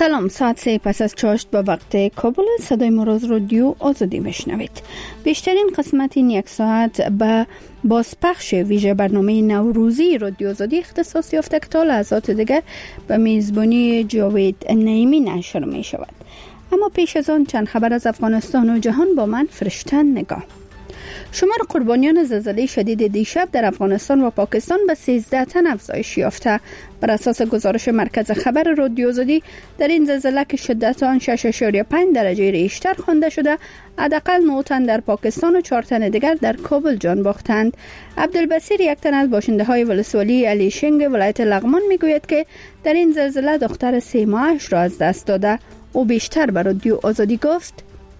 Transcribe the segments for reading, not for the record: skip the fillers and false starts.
سلام، ساعت 3 پس از چاشت به وقت کابل صدای مراز رادیو آزادی میشنوید. بیشترین قسمت این یک ساعت به بازپخش ویژه برنامه نوروزی رادیو آزادی اختصاص یافته که تا لحظات دیگر به میزبانی جاوید نعیمی نشر می شود. اما پیش از آن چند خبر از افغانستان و جهان با من فرشتن نگاه. شمار قربانیان زلزله شدید دیشب در افغانستان و پاکستان به 13 تن افزایش یافته. بر اساس گزارش مرکز خبر رادیو آزادی در این زلزله که شدت آن 6.5 درجه ریشتر خوانده شده، حداقل 9 تن در پاکستان و 4 تن دیگر در کابل جان باختند. عبدالبصیر، یک تن از باشنده های ولسوالی علی شنگ ولایت لغمان، میگوید که در این زلزله دختر 3 ماهش را از دست داده. او بیشتر بر رادیو آزادی گفت: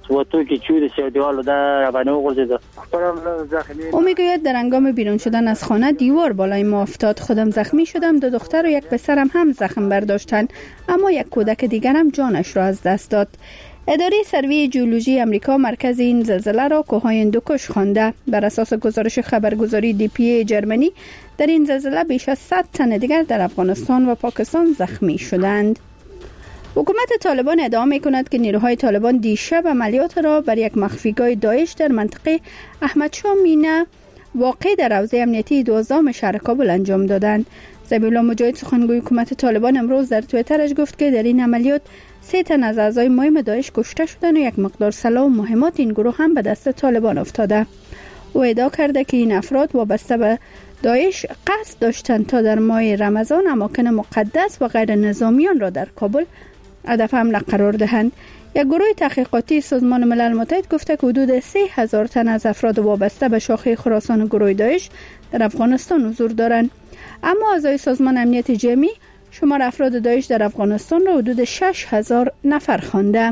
او میگوید در هنگام بیرون شدن از خانه دیوار بالای ما افتاد. خودم زخمی شدم. 2 دختر و 1 پسرم هم زخم برداشتند، اما 1 کودک دیگر هم جانش را از دست داد. اداره سروی جیولوژی امریکا مرکز این زلزله را کوههای هندوکش خوانده. بر اساس گزارش خبرگزاری DPA جرمنی در این زلزله بیش از 100 تن دیگر در افغانستان و پاکستان زخمی شدند. حکومت طالبان ادعا می‌کند که نیروهای طالبان دیشب عملیات را بر یک مخفیگاه داعش در منطقه احمدشاه مینه واقع در حوزه امنیتی 12 شهر کابل انجام دادند. ذبیح الله مجاهد، سخنگوی حکومت طالبان، امروز در توییترش گفت که در این عملیات 3 تن از اعضای مهم داعش کشته شدند و 1 مقدار سلاح و مهمات این گروه هم به دست طالبان افتاده. او ادعا کرده که این افراد وابسته به داعش قصد داشتند تا در ماه رمضان اماکن مقدس و غیر نظامیان را در کابل هدف حمله قرار دهند. یک گروه تحقیقاتی سازمان ملل متحد گفته که حدود 3000 تن از افراد وابسته به شاخه خراسان و گروه داعش در افغانستان حضور دارند. اما اعضای سازمان امنیت جمعی شمار افراد داعش در افغانستان را حدود 6000 نفر خوانده.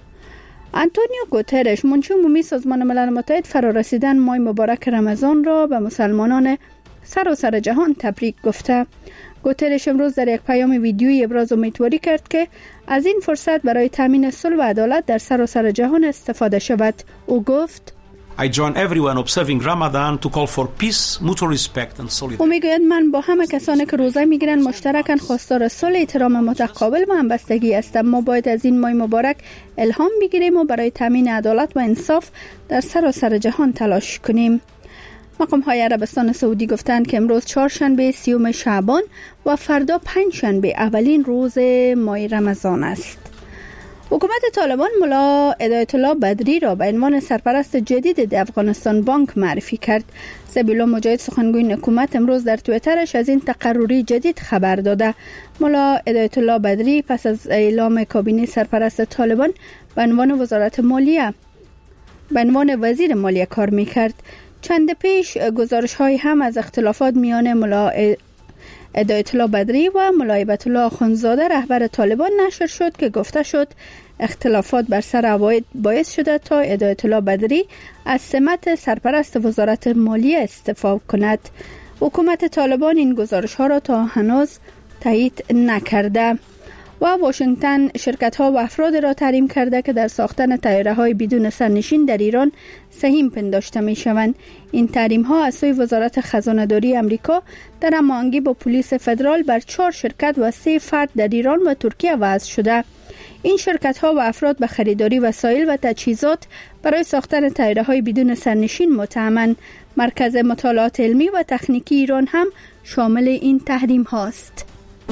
آنتونیو گوترش، منشی عمومی سازمان ملل متحد، فرارسیدن ماه مبارک رمضان را به مسلمانان سراسر جهان تبریک گفته. گوترش امروز در یک پیام ویدیویی ابراز امیدواری کرد که از این فرصت برای تامین صلح و عدالت در سراسر جهان استفاده شود. او گفت: I join everyone observing Ramadan to call for peace, mutual respect and solidarity. او میگوید من با همه کسانی که روزه میگیرند مشترکاً خواستار صلح، احترام متقابل و همبستگی هستم. ما باید از این ماه مبارک الهام بگیریم و برای تامین عدالت و انصاف در سراسر جهان تلاش کنیم. مقام‌های عربستان سعودی گفتند که امروز چهارشنبه 30 شعبان و فردا پنجشنبه اولین روز ماه رمضان است. حکومت طالبان ملا هدایت الله بدری را به عنوان سرپرست جدید افغانستان بانک معرفی کرد. ذبیح الله مجاهد، سخنگوی حکومت، امروز در توییترش از این تقرری جدید خبر داده. ملا هدایت الله بدری پس از اعلام کابینه سرپرست طالبان به عنوان وزیر مالیه کار می‌کرد. چند پیش گزارش‌های هم از اختلافات میان ملا هدایت الله بدری و ملا هیبت الله آخوندزاده رهبر طالبان نشر شد که گفته شد اختلافات بر سر عواید باعث شده تا هدایت الله بدری از سمت سرپرست وزارت مالیه استعفا کند. حکومت طالبان این گزارش‌ها را تا هنوز تایید نکرده و واشنگتن شرکت‌ها و افراد را تحریم کرده که در ساختن طیاره‌های بدون سرنشین در ایران سهیم پنداشته می‌شوند. این تحریم‌ها از سوی وزارت خزانه‌داری آمریکا در هماهنگی با پلیس فدرال بر 4 شرکت و 3 فرد در ایران و ترکیه وضع شده. این شرکت‌ها و افراد به خریداری وسایل و تجهیزات برای ساختن طیاره‌های بدون سرنشین متهمند. مرکز مطالعات علمی و تکنیکی ایران هم شامل این تحریم‌ها است.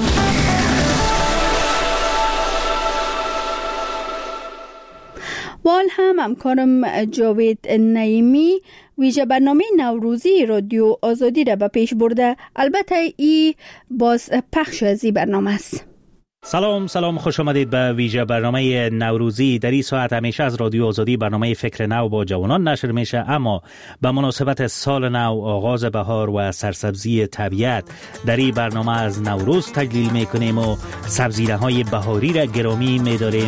وال هم همکارم جاوید نعیمی ویژه برنامه نوروزی رادیو آزادی را به پیش برده. البته ای باز پخش از این برنامه است. سلام، خوش آمدید به ویژه برنامه نوروزی. در این ساعت همیشه از رادیو آزادی برنامه فکر نو با جوانان نشر میشه، اما به مناسبت سال نو، آغاز بهار و سرسبزی طبیعت، در این برنامه از نوروز تجلیل میکنیم و سبزینه‌های بهاری را گرامی میداریم.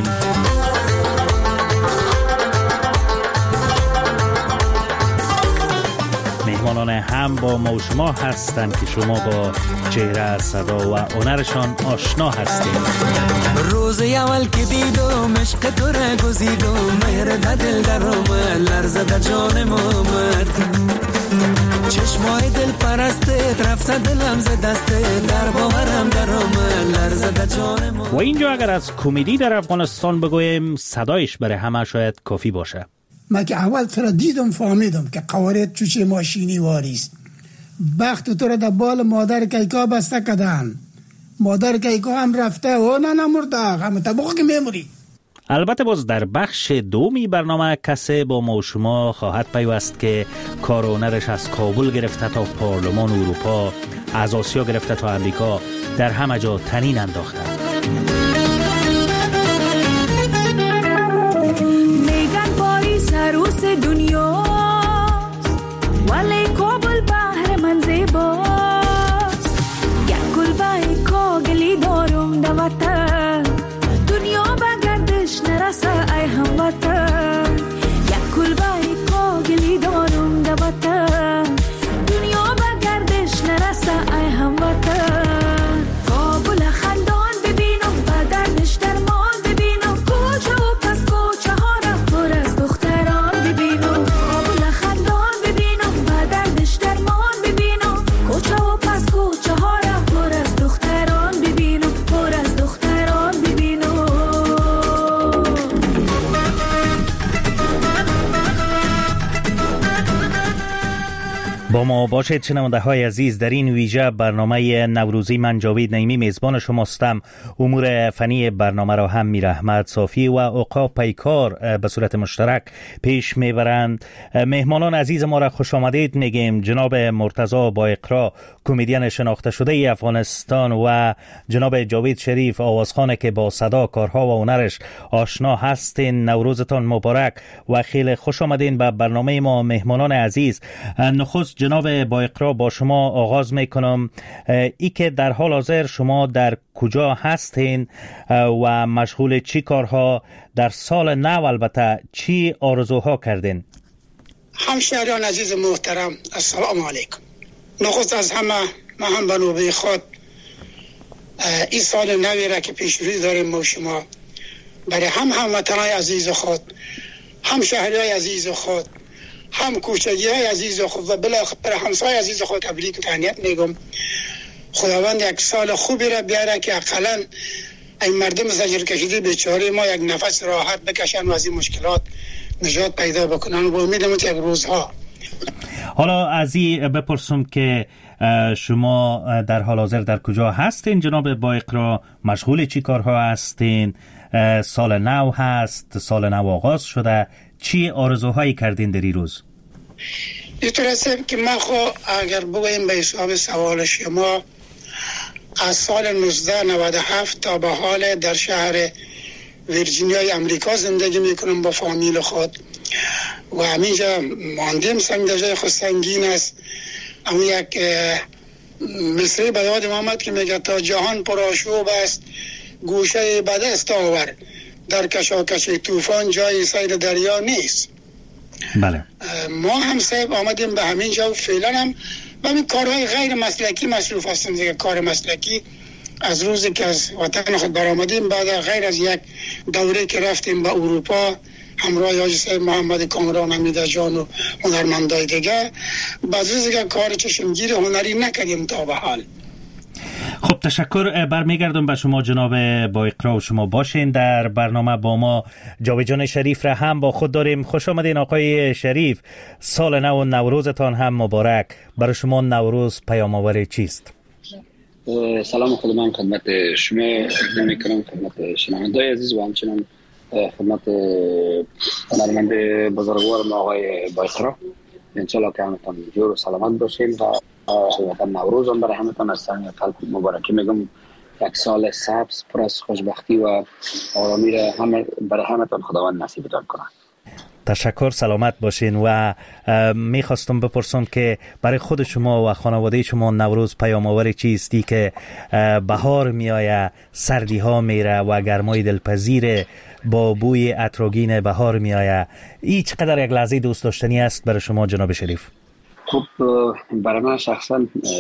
مهمانان هم با ما و شما هستند که شما با چهره، صدا و هنرشان آشنا هستید. روز اول که دیدم عشق تو را گزیدم، مهر دل در اومد، لرزه در جانم اومد. چشمای دل پرسته رفته دلم ز دسته در باورم در آمد لرزده جانم. و اینجا اگر از کمدی در افغانستان بگویم صدایش برای همه شاید کافی باشه. من که اول تو را دیدم فهمیدم که قوارت چوچه ماشینی واریست. بخت تو را در بال مادر کیکا بسته کدن. مادر کیکا هم رفته و نمرده هم طبقه که میموری. البته باز در بخش دومی برنامه کسی با ما و شما خواهد پیوست که کار و هنرش از کابل گرفته تا پارلمان اروپا، از آسیا گرفته تا امریکا در همه جا تنین انداخته. میگن پاریس عروس دنیاست ولی کابل بحر من زیباست. یک کلبه کاغلی دارم در وطن دنیا بگردش نرسه ای هموطن. یک کلبه کاغلی دارم در وطن دنیا بگردش نرسه ای هموطن. کابل خندان ببینم با دردش درمان ببینم کوچه و پس کوچه ها را پر از دختران ببینم. کابل خندان ببینم با دردش درمان ببینم کوچه و پس کوچه ها را پر از دختران ببینم پر از دختران ببینم. با ما باشید شنونده های عزیز. در این ویژه برنامه نوروزی من جاوید نعیمی میزبان شماستم. امور فنی برنامه را هم میر احمد صافی و عقاب پیکار به صورت مشترک پیش میبرند. مهمانان عزیز ما را خوش آمدید میگیم. جناب مرتضی با اقرا کمدین شناخته شده افغانستان و جناب جاوید شریف آوازخوان که با صدا کارها و هنرش آشنا هستین. نوروزتان مبارک و خیلی خوش آمدین به برنامه ما مهمانان عزیز. نخست جناب با اقرا با شما آغاز میکنم. ای که در حال حاضر شما در کجا هستین و مشغول چی کارها در سال نو، البته چی آرزوها کردین؟ همشهریان عزیز محترم السلام علیکم. نخست از همه ما هم به نوبه خود این سال نوی را که پیش روی داریم ما شما برای هموطنان عزیز خود، هم شهریای عزیز خود، هم کوچگی های عزیز خود و بالاخره همسایه عزیز خود تبریک و تهنیت میگم. خداوند یک سال خوبی را بیاره که اقلا این مردم زجر کشیده بیچاره ما یک نفس راحت بکشن و از این مشکلات نجات پیدا بکنن و امیدم یک روزها. حالا از این بپرسم که شما در حال حاضر در کجا هستین جناب با اقرا؟ مشغول چی کارها هستین؟ سال نو هست، سال نو آغاز شده، چی آرزوهایی کردین در این روز؟ اینطور است که من اگر بگویم به حساب سوال شما از سال 1997 تا به حال در شهر ویرجینیای امریکا زندگی میکنم با فامیل خود و همینجا ماندیم. سنگ جای خود سنگین است. اما یک مصری به یاد آمد که میگه تا جهان پرآشوب است گوشه به دست آور، در کشاکش طوفان جای سیر دریا نیست. بله. ما هم صاحب آمدیم به همین جا و فعلا هم به همین کارهای غیر مسلکی مصروف هستیم دیگه. کار مسلکی از روزی که از وطن خود برآمدیم بعد غیر از یک دوره که رفتیم به اروپا همراه حاجی صاحب محمد کامران حمیده جان و هنرمندای دیگه، بعد روزی که کار چشمگیر هنری نکردیم تا به حال. خب تشکر. برمیگردم به شما جناب با اقرا و شما باشین در برنامه. با ما جاوید جان شریف را هم با خود داریم. خوش آمدین آقای شریف. سال نو و نوروزتان هم مبارک. برای شما نوروز پیام آور چیست؟ سلام خود من خدمت شما میکنم، خدمت شنوندگان عزیز و همچنین خدمت هنرمند بزرگوار ما آقای با اقرا. انشالله که همتان جور و سلامت باشین و نوروز هم برای همتان از صمیم قلب مبارکی میگم. یک سال سبز پر از خوشبختی و آرامی را برای همتان خداوند نصیبتان کنه. تشکر، سلامت باشین. و میخواستم بپرسم که برای خود شما و خانواده شما نوروز پیام آور چیستی که بهار میآید، سردی ها میره و گرمای دلپذیر با بوی عطرآگین بهار میآید. این چقدر یک لحظه دوست داشتنی است برای شما جناب شریف؟ خب برای من شخصا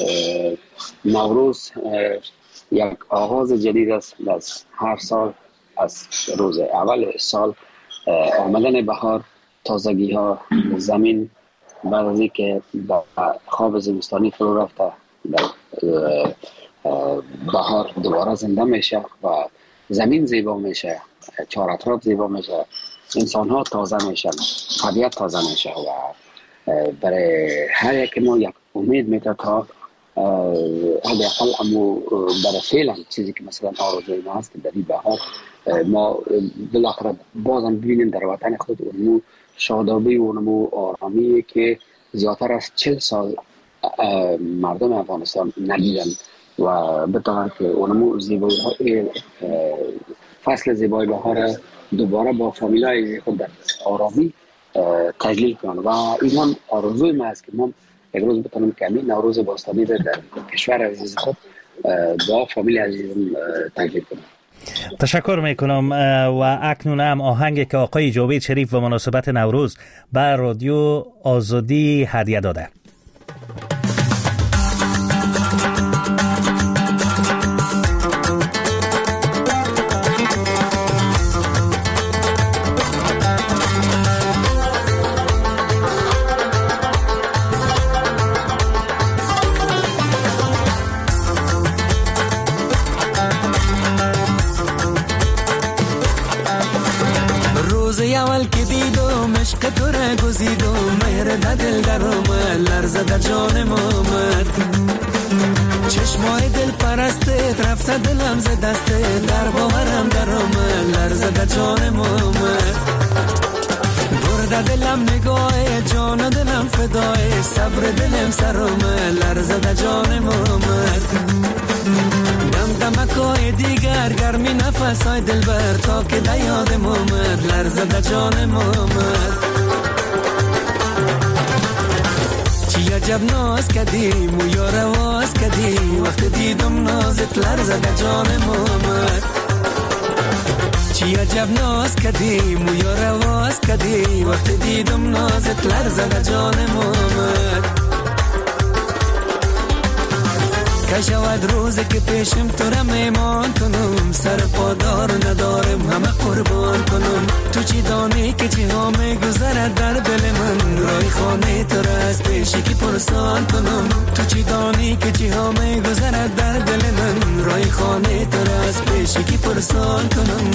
نوروز یک آغاز جدید است از هر سال. از روز اول سال آمدن بهار، تازگی ها، زمین بعد از اینکه خواب زمستانی فرو رفته در بهار دوباره زنده میشه و زمین زیبا میشه، چهار اطراف زیبا میشه، انسان ها تازه میشن، طبیعت تازه میشه و برای هر یک ما یک امید میده تا حداقل امو برای فعلا چیزی که مثلا آرزوی ما هست در این بهار ما بالاخره بازم ببینیم در وطن خود اونمو شادابی و اونمو آرامی که زیادتر از 40 سال مردم افغانستان ندیدن و بطور که اونمو زیبایی های فصل زیبای بهار دوباره با فامیلای خود در آرامی تجلیل کنن و این هم آرزوی ما است که ما یک روز بتونیم که همین نوروز باستانی در کشور عزیز خود با فامیل عزیزم تجلیل کنیم. تشکر میکنم و اکنون هم آهنگ که آقای جاوید شریف و مناسبت نوروز بر رادیو آزادی هدیه داده. تو را گزید و مهر در دل در آمد، لرزه در جانم آمد. چشمای دل پرستت رفته دلم ز دستت، در باورم در آمد، لرزه در جانم آمد. برده دلم نگاه جان دلم فدای، صبر دلم سر آمد، لرزه در جانم آمد. دمکای دیگر گرمی نفسای دلبر تا که در یادم آمد، لرزه در جانم آمد. چی عجب ناز کدیم و یا رواز کدیم، وقت دیدم نازت لرزه در جانم آمد. چی عجب ناز کدیم و یا رواز کدیم، وقت دیدم نازت لرزه در جانم آمد. که شود روزی که پیشم تو را میمان کنم، سر پادار ندارم همه قربان کنم. تو چی دانی که چی ها میگذرد در دل من، رای خانه تو را از پیشی که پرسان کنم. تو چی دانی که چی ها میگذرد در دل من، رای خانه تو را از پیشی که پرسان کنم.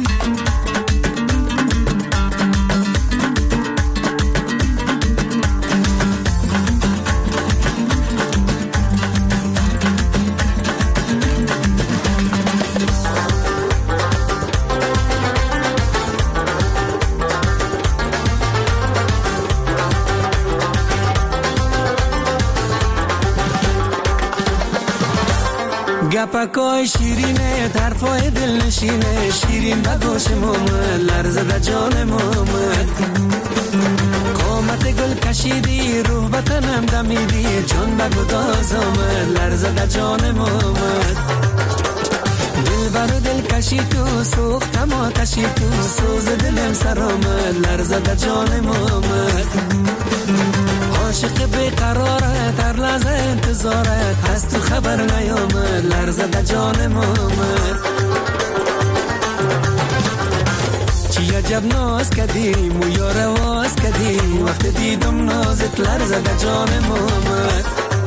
گپکای شیرینه طرفای دل نشینه، شیرین به گوشم آمد، لرزه در جانم آمد. قامت گل کشیدی روح به تنم دمیدی، جان به گداز آمد، لرزه در جانم آمد. دل بر دل کشی تو سوختم آتشی تو، سوز دلم سر آمد، لرزه در جانم آمد. عاشق بیقرارت هر لحظه انتظارت، از تو خبر نیامد، لرزه در جانم آمد. چی عجب ناز کدیم و یا رواز کدیم، وقت دیدم نازت لرزه در جانم آمد.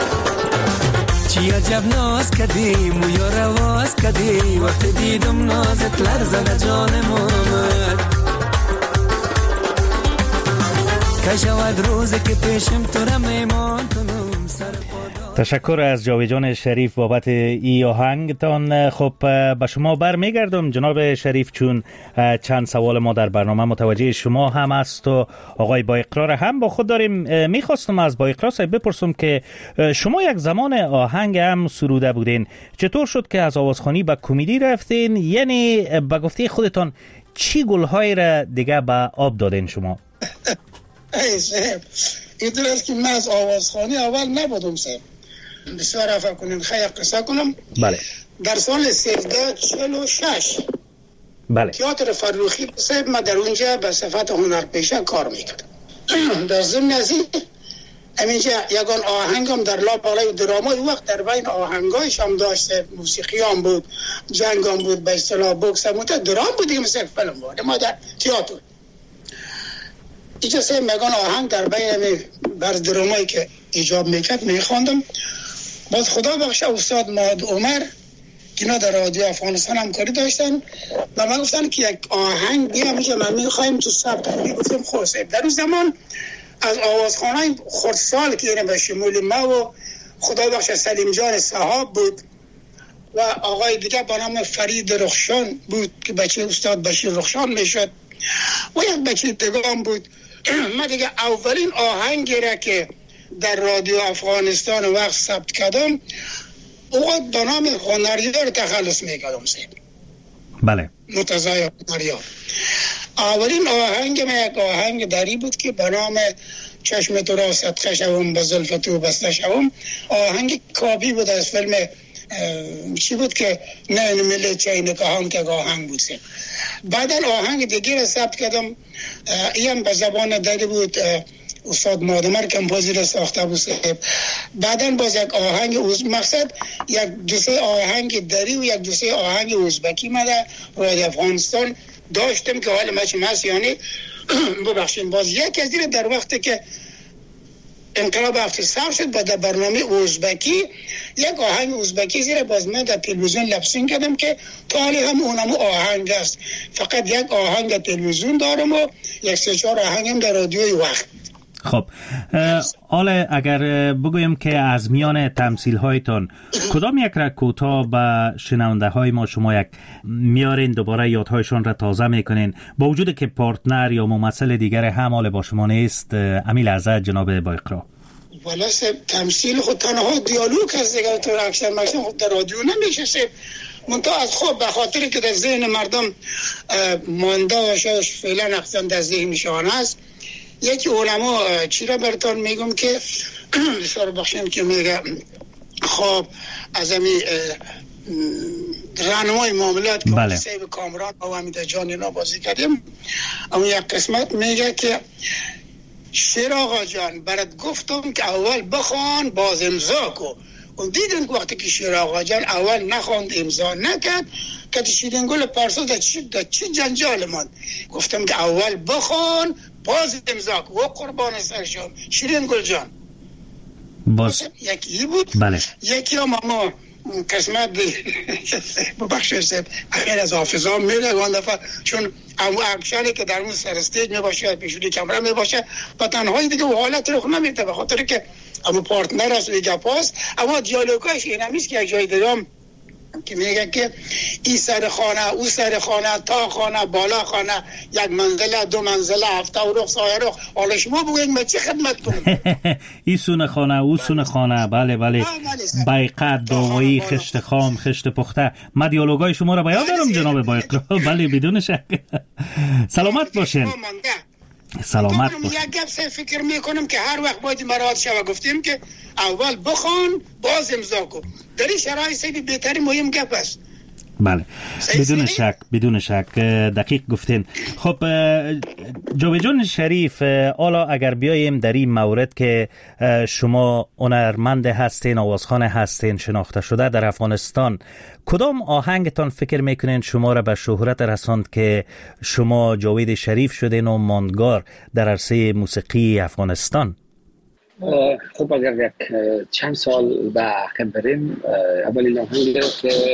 چی عجب ناز کدیم و یا رواز کدیم، وقت دیدم نازت لرزه در جانم آمد. که شود روزی که پیشم تو را میمان کنم، سر تشکر از جاوید جان شریف بابت ای آهنگتان. خب به شما برمیگردم جناب شریف، چون چند سوال ما در برنامه متوجه شما هم است و آقای با اقرار هم با خود داریم. میخواستم از با اقرار صاحب بپرسم که شما یک زمان آهنگ هم سروده بودین، چطور شد که از آوازخوانی به کمدی رفتین؟ یعنی به گفته خودتان چی گلهای را دیگه به آب دادین شما؟ این طور است که من از آوازخوانی اول نبودم صاحب. بسیار عفو کنین خیلی قصه کنم. بله. در سال 1346 بله. تئاتر فرخی صاحب ما در اونجا به صفت هنرپیشه کار میکردم. در ضمن از این همینجا یگان آهنگم در لابالای درامای وقت در بین آهنگایش هم داشته، موسیقی هم بود، جنگ هم بود، به اصطلاح بوکس هم بود، درام بود دیگه، مثل فیلم بود ما در تئاتر. اجازه میگن آهنگ در بین بر درامایی که ایجاب میکرد میخواندم. باز خدا بخشه استاد ماد عمر که اینا در رادیو افغانستان همکاری داشتن و من گفتن که یک آهنگ بیام که من میخوایم تو ثبت کنیم. گفتم خواسته در اون زمان از آوازخانه خردسال که اینا به شمول ما و خدا بخشه سلیم جان صحاب بود و آقای دیگه با نام فرید رخشان بود که بچه استاد بشیر رخشان میشد و یک بچه دیگه بود. من دیگه اولین آهنگی را که در رادیو افغانستان وقت ثبت کردم اوقات با نام هنریار تخلص میکردم سید. بله. متضای هنریار. اولین آهنگ من یک آهنگ دری بود که به نام چشم تو را صدقه شوم به زلف تو بسته شوم. آهنگ کابی بود از فیلم چی بود که نه مل چین کهان که آهنگ بود سید. بعدا آهنگ دیگه را ثبت کردم این به زبان دری بود، استاد مادمر کمپوزیتور ساخته بود. بعدن باز یک آهنگ مقصد یک دو سه آهنگ دری و یک دو سه آهنگ ازبکی من در رادیو افغانستان داشتم که حال مچم هست. یعنی ببخشید باز یک از دیره در وقتی که انقلاب هفته سر شد با در برنامه ازبکی یک آهنگ ازبکی زیر باز من در تلویزیون لپسین کردم که تالی هم اونمو آهنگ است. فقط یک آهنگ تلویزیون دارم و یک سه چهار آهنگ هم در رادیوی وقت. خب حالا اگر بگویم که از میان تمثیل هایتان کدام یک را کوتاه به شنونده های ما شما یک میارین دوباره یادهایشان را تازه میکنین با وجود که پارتنر یا ممثل دیگر هم حال با شما نیست؟ امیل عزت جناب با اقرا. والا تمثیل خود تنها دیالوگ هست دیگر تو اکشن مکشن خود در رادیو نمیشه منطقه از خوب به خاطری که در ذهن مردم مانده و شاید فعلا اقصان در ذهنشان هست. یکی علما چی را براتون میگم که بسیار بخشیم که میگه خب از امی رانمای معاملات که بله. سیب کامران با حمید جان اینا بازی کردیم اما یک قسمت میگه که شیر آقا جان برات گفتم که اول بخوان باز امضا کن. و دیدن که وقتی که شیر آقا جان اول نخواند امضا نکرد که شیرین گل پارسا در چی جنجال ماند. گفتم که اول بخوان باز امضا کن و قربان سرشون شیرین گل جان باز یکی بود. بله. یکی هم اما قسمت ببخشید سید اخیر از حافظه هم میره وان دفعه چون امو اکشنی که در اون سرستیج میباشه پیشونی کمره میباشه و تنهایی دیگه و حالت رو نمیده به خاطر که امو پارتنر است و گپاست. اما دیالوگاش این همیست که یک جای دیگه که میگه که این سر خانه او سر خانه تا خانه بالا خانه یک منزله دو منزله هفته و رخ سایه رخ. حالا شما بگوید من چی خدمت کنم این سون خانه او سون خانه. بله بله بایقت داوایی خشت خام خشت پخته. من دیالوگای شما را بیان دارم جناب بایقرا. بله بدون شک. سلامت باشین. سلامت باشین. یک گپ فکر میکنم که هر وقت باید مراد شوه گفتیم که اول بخوان باز امضا کن. در این شرایط سیدی بهترین مهم گپ است. بله بدون شک دقیق گفتین. خب جاوید جان شریف حالا اگر بیایم در این مورد که شما هنرمند هستین آوازخوان هستین شناخته شده در افغانستان کدام آهنگتان فکر میکنین شما را به شهرت رساند که شما جاوید شریف شدین و ماندگار در عرصه موسیقی افغانستان؟ خب اگر یک چند سال به عقب بریم اولین آهنگی که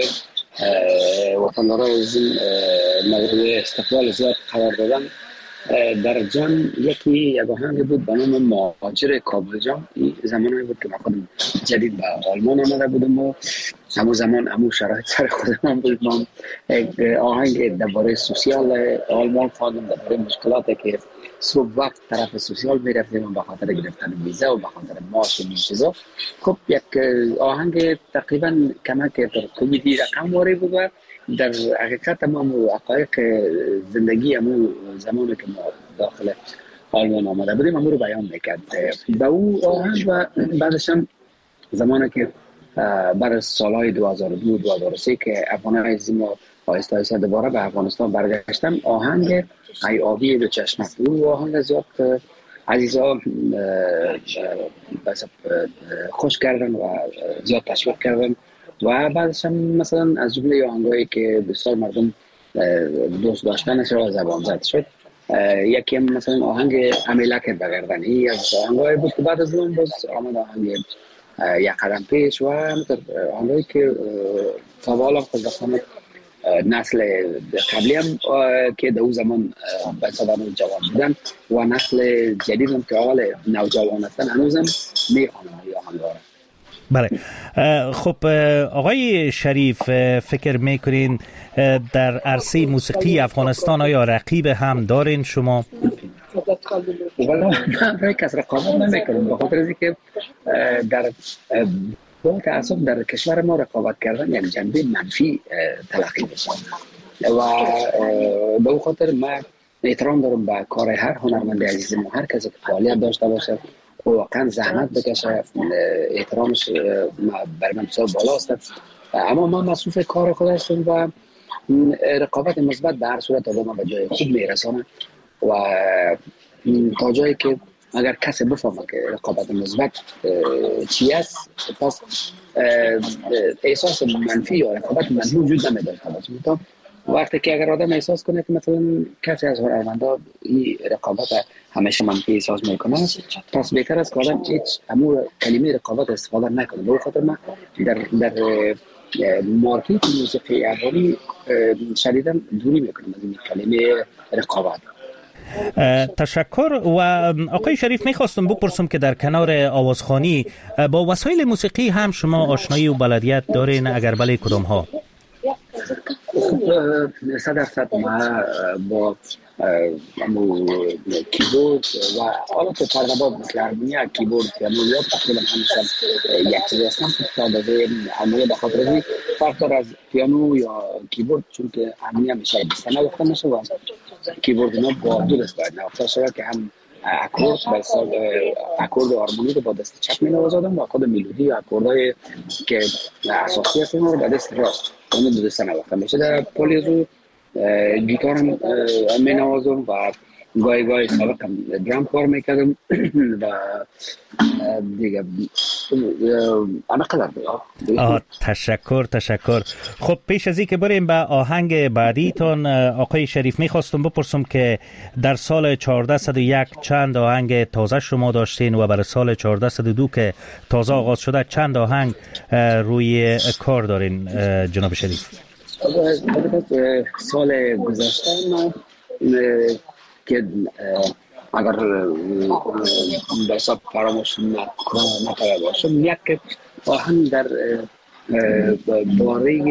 وطندارای از این مورد استقبال زیاد قرار دادن در جان یک آهنگ بود به نام مهاجر کابل جان. این زمانی بود که من خودم جدید به آلمان آمده بودم و همون زمان همون شرایط سر خودم بود. من آهنگ درباره سوسیال آلمان خواندم درباره مشکلاتی که صبح وقت طرف سوسیال میرفتیم به خاطر گرفتن ویزا و به خاطر معاش و این چیزا. خب یک آهنگ تقریبا کمک در کمدی رقم واری بود و در حقیقت تمام حقایق زندگی همون زمانی که ما داخل آلمان آمده بودیم همون رو بیان میکرد به او آهنگ. و بعدش هم زمانی که برای سالهای 2002-2003 که افغانهای زیما آیسته آیسته دوباره به افغانستان برگشتن آهنگ ای آبی دو چشمت او آهنگ زیاد عزیزا خوش کردن و زیاد تشویق کردن. و بعدش هم مثلا از جمله آهنگایی که بسیار مردم دوست داشتنش را زبان زد شد یکی مثلا آهنگ امیلک بگردنی از آهنگای بود که بعد از اون باز آمد آهنگ یک قدم پیش و آهنگایی که سوال خوشبختانه نسل قبلی هم که در اون زمان بچه‌ها جوان بودن و نسل جدید هم که حال نوجوان هستن هنوز هم میخوانن این آهنگا. بله. خب آقای شریف، فکر میکنین در عرصه موسیقی افغانستان آیا رقیب هم دارین شما؟ والا من برای کس رقابت نمیکنم، به خاطر از اینکه در با تأسف در کشور ما رقابت کردن یعنی جنبه منفی تلقی میشه و به اون خاطر من احترام دارم به کار هر هنرمند عزیز ما، هر کسی که فعالیت داشته باشه واقعا زحمت بکشه، احترامش برای من بسیار بالا است. اما من مصروف کار خود هستم و رقابت مثبت به هر صورت آدم به جای خوب میرسانه و تا جایی که اگر کسی بفهمه که رقابت مثبت چی است پس احساس منفی یا رقابت منفی وجود نمیداشته باشه. وقتی که اگر آدم احساس کنه که مثلا کسی از هنرمندا این رقابت همیشه منفی احساس میکنه پس بهتر است که آدم هیچ امور کلمه رقابت استفاده نکنه. به خاطر من در مارکت موسیقی افغانی شدیداً دوری میکنم از این کلمه رقابت. تشکر. و آقای شریف میخواستم بپرسم که در کنار آوازخوانی با وسایل موسیقی هم شما آشنایی و بلدیت دارین؟ اگر بله کدام ها؟ 100% ما با کیبورد و آلات پرده‌باز مثل هارمونیا، کیبورد، پیانو یا تقریبا همیشه یک چیز هستم که ساده هارمونیا به خاطر این فرق داره از پیانو یا کیبورد، چون که هارمونیا همیشه دسته نواخته میشه و کیبورد اینا با دو دست باید نواخته شده که هم اکورد و هارمونی رو با دست چپ می نوازادم و خود ملودی و اکوردهای که اساسی هستن رو با دست راست اون دو دست نواخته میشه. در پولیزو گیتار هم می نوازم و گاهی سابقا درام کار میکردم و دیگه انا قدر تشکر. خب پیش از این که بریم به آهنگ بعدیتون آقای شریف میخواستم بپرسم که در سال 1401 چند آهنگ تازه شما داشتین و برای سال 1402 که تازه آغاز شده چند آهنگ روی کار دارین جناب شریف؟ سال گذشته ما که اگر به حساب فراموش نکنه باشم یک آهنگ در باره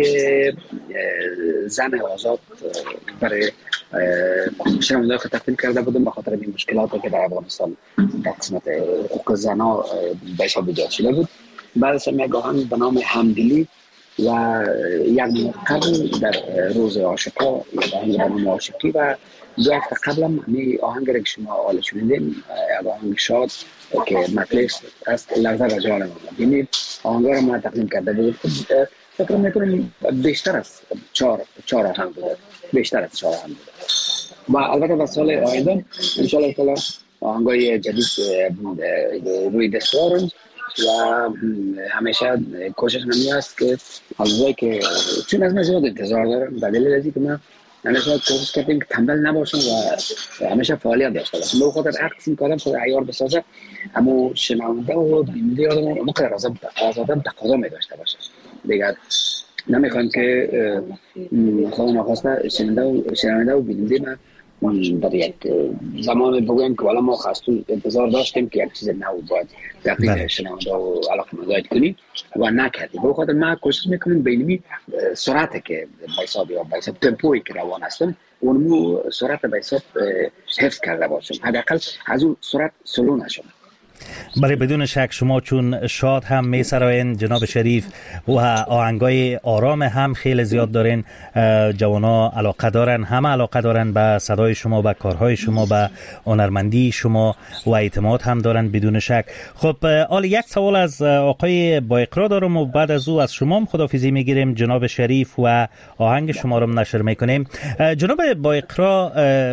زن آزاد برای شنوندگان تقدیم کرده بودم به خاطر این مشکلاتی که در افغانستان در قسمت حقوق زنها به حساب ایجاد شده بود. بعدش یک آهنگ به نام همدلی و یک قبل در روز عاشقا یک آهنگ به نام عاشقی و 2 هفته قبل هم می آهنگ را که شما حالا شنیدین یک آهنگ شاد که مطلس است لحظه و جان ما یعنی آهنگ را ما تقدیم کرده بود. فکر میکنم بیشتر از 4 آهنگ بوده، بیشتر از 4 آهنگ بوده و البته در سال آینده انشاءالله تعالی آهنگای جدید روی دستوارند و همیشه کوشش نمی است که حاضرایی که چون از من زیاد انتظار دارم به دلیل ازی که من همیشه کوشش کردیم که تنبل نباشم و همیشه فعالیت داشته باشم. به خاطر هر قسم کارم شده عیار بسازه اما شنونده و بیننده آدم مقدر از آدم تقاضا می داشته باشه دیگه نمیخوام که خدا نخواسته شنونده و بیننده من در یک زمان بگویم که والا ما خواستون انتظار داشتیم که یک چیز نو باید دقیق شنونده و علاقه‌مند کنیم و نکردیم. به خاطر ما کوشش میکنیم بینمی سرعتی که به حساب تمپویی که روان هستم اونمو سرعت به حساب حفظ کرده باشم، حداقل از اون سرعت سلو نشم. برای بدون شک شما چون شاد هم می سراین جناب شریف و آهنگای آرام هم خیلی زیاد دارین، جوانا علاقه دارن، همه علاقه دارن به صدای شما، به کارهای شما، به هنرمندی شما و اعتماد هم دارن بدون شک. خب حالا یک سوال از آقای با اقرا دارم و بعد از او از شما هم خداحافظی میگیریم جناب شریف و آهنگ شما رو نشر میکنیم. جناب با اقرا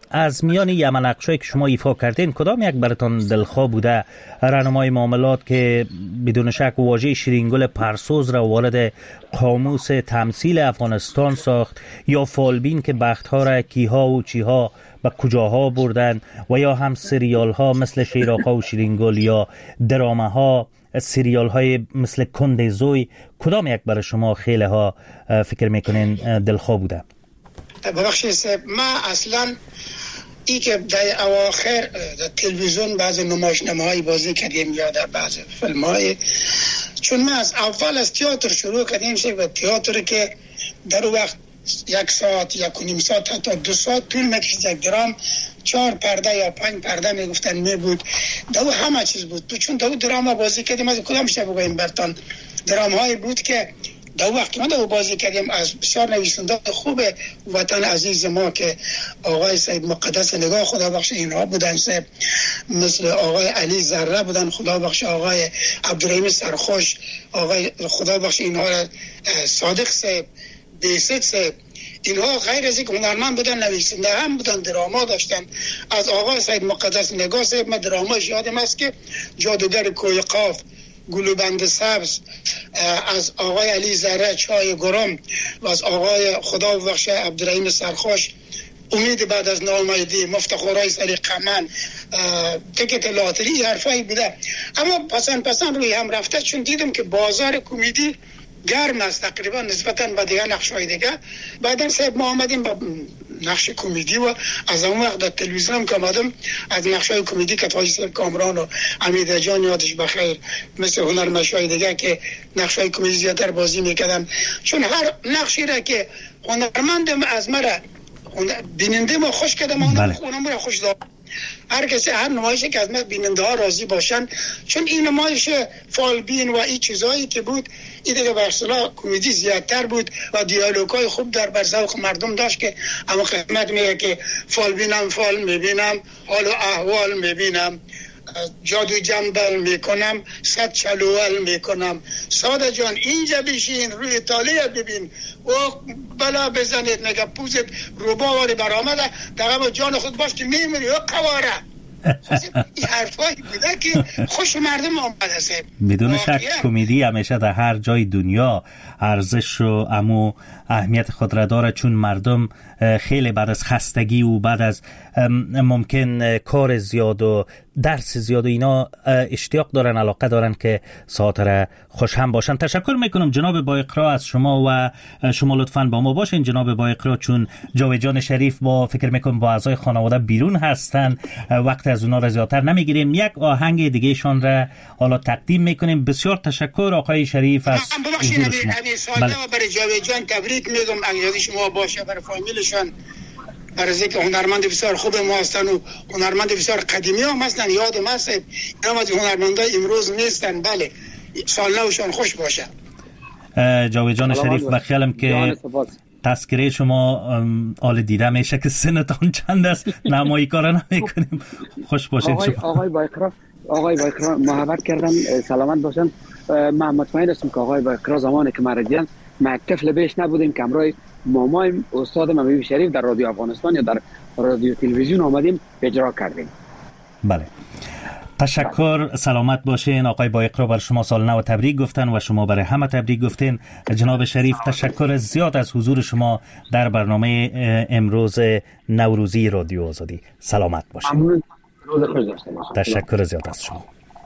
از میان یمن نقشایی که شما ایفا کردین کدام یک براتون دلخواه بوده؟ راهنمای معاملات که بدون شک واژه شیرینگل پرسوز را وارد قاموس تمثیل افغانستان ساخت، یا فالبین که بختها را کیها و چیها به کجاها بردن، و یا هم سریال ها مثل شیراقا و شیرینگل یا درامه ها سریال های مثل کندزوی، کدام یک برای شما خیلی ها فکر میکنین دلخواه بوده؟ ببخشید ما اصلا ای که در اواخر در تلویزیون بعض نمایشنامه‌های بازی کردیم یا در بعض فیلم‌های، چون ما از اول از تئاتر شروع کردیم و تئاتر که در وقت 1 ساعت 1.5 ساعت حتی 2 ساعت طول می‌کشید، یک درام 4 پرده یا 5 پرده میگفتن میبود، دو همه چیز بود. تو چون دو دراما بازی کردیم، از کدام میشه بگویم برتان درام‌های بود که دو وقت ما دو بازی کردیم از بسیار نویسنده خوب وطن عزیز ما که آقای سید مقدس نگاه خدا بخش اینها بودن، مثل آقای علی ذره بودن خدا بخش، آقای عبدالرحیم سرخوش، آقای خدا بخش اینها، صادق صاحب، بیست صاحب، اینها غیر از اینکه هنرمند بودن نویسنده هم بودن، دراما داشتن. از آقای سید مقدس نگاه صاحب من دراماش یادم است که جادوگر کوی قاف، گلوبند سبز، از آقای علی ذره چای گرم، و از آقای خدا بخش عبدالرحیم سرخوش امید بعد از ناامیدی، مفتخرای سری قمن، تکت لاتری، حرفایی بوده. اما پسن روی هم رفته، چون دیدم که بازار کمدی گرم است تقریبا نسبتاً به دیگه نقش‌های دیگه. بعدن صاحب ما آمدیم با نقش کمدی و از اون وقت در تلویزیون هم که آمدم از نقش‌های کمدی که فایز کامران و حمید جان یادش بخیر مثل هنرمندای دیگه که نقش‌های کمدی زیادتر بازی میکردن، چون هر نقشی را که هنرمندم از مرا بیننده ما خوش کرده، ما اونم را خوش داد. هر کسی هر نمایشی که از من بیننده ها راضی باشن، چون این نمایش فالبین و این چیزایی که بود این دیگه برسلا کمدی زیادتر بود و دیالوگای خوب در برذوق مردم داشت که اما خدمت میگه که فالبینم فال میبینم، حال و احوال میبینم، جادو جنبل میکنم، صد چلوال میکنم، ساده جان اینجا بشین روی تالیه ببین و بلا بزنید نگه پوزت روباواری برآمده در جان خود باش که میمیری و قواره. این حرفایی بوده که خوش مردم آمده است. بدون شک کمدی همیشه در هر جای دنیا ارزش و امو اهمیت خود را داره، چون مردم خیلی بعد از خستگی و بعد از ممکن کار زیاد و درس زیاد و اینا اشتیاق دارن، علاقه دارن که ساعت را خوش هم باشن. تشکر میکنم جناب با اقرا از شما و شما لطفاً با ما باشین جناب با اقرا، چون جاوید جان شریف با فکر میکنم با اعضای خانواده بیرون هستن، وقت از اونا را زیادتر نمیگیریم. یک آهنگ دیگه شان را حالا تقدیم میکنیم. بسیار تشکر آقای شریف از حضور شما. بله. برای جاوید جان تبریک میگم، اگه شما باشه برای فامیلشان، برای که هنرمند بسیار خوب ما هستن و هنرمند بسیار قدیمی هم هستن، یادم هست اینا از هنرمندای امروز نیستن. بله سال نوشان خوش باشه. جاوید جان شریف و خیالم که تذکره شما آل دیده میشه که سنتان چند است، نمایی کارا نمیکنیم. خوش باشین. آقای با اقرا محبت کردن، سلامت باشن. من مطمئن هستم که آقای با اقرا زمانی که مرجان ما طفل بیش نبودیم که امروز مامای استاد مبیب شریف در رادیو افغانستان یا در رادیو تلویزیون آمدیم اجرا کردیم. بله تشکر، سلامت باشین. آقای با اقرا بر شما سال نو تبریک گفتن و شما برای همه تبریک گفتین. جناب شریف تشکر زیاد از حضور شما در برنامه امروز نوروزی رادیو آزادی. سلامت باشین. تشکر زیاد از شما.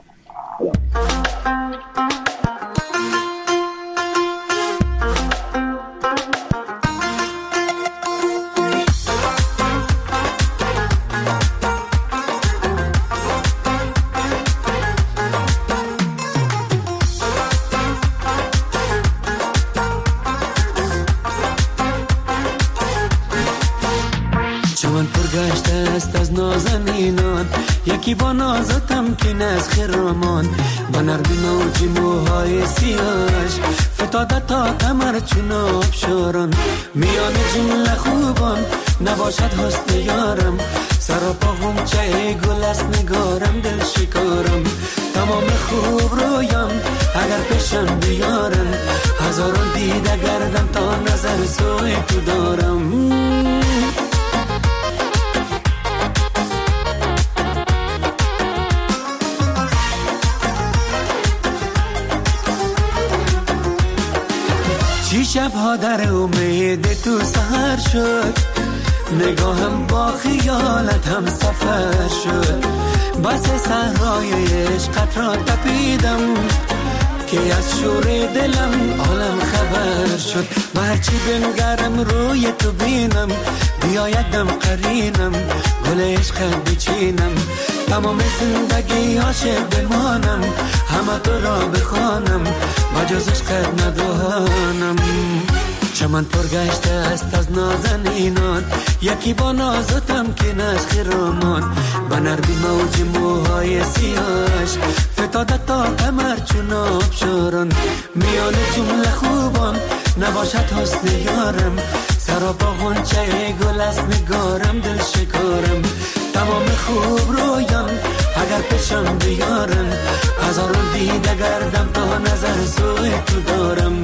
از نازنینان یکی با نازتم که از خرامان با نرمی موجی موهای سیاش فتاده تا کمر چون آبشاران میان جمله خوبان نباشد حسن یارم سراپا غنچه گل است نگارم دل شکارم تمام خوب رویان اگر پیشم بیارم هزاران دیده گردم تا نظر سوی تو دارم شبها در امید تو سهر شد، نگاهم با خیالت هم سفر شد. بس صحرای عشقت را تپیدم که از شور دلم عالم خبر شد. هرچی بنگرم روی تو بینم، بیایدم قرینم گل عشقت بچینم. تمام زندگی عاشق بمانم، همه تو را بخوانم با جز عشقت ندانم. چمن پرگشته است از نازنینان، یکی با نازتم که نشخ رامان. به نرمی موج موهای سیاهش فتاده تا کمر چون آبشاران. میان جمله خوبان نباشد حسن یارم، سراپا غنچه گل است نگارم دل شکارم. تمام خوب رویان اگر پیشم بیارم، هزاران دیده گردم تا نظر سوی تو دارم.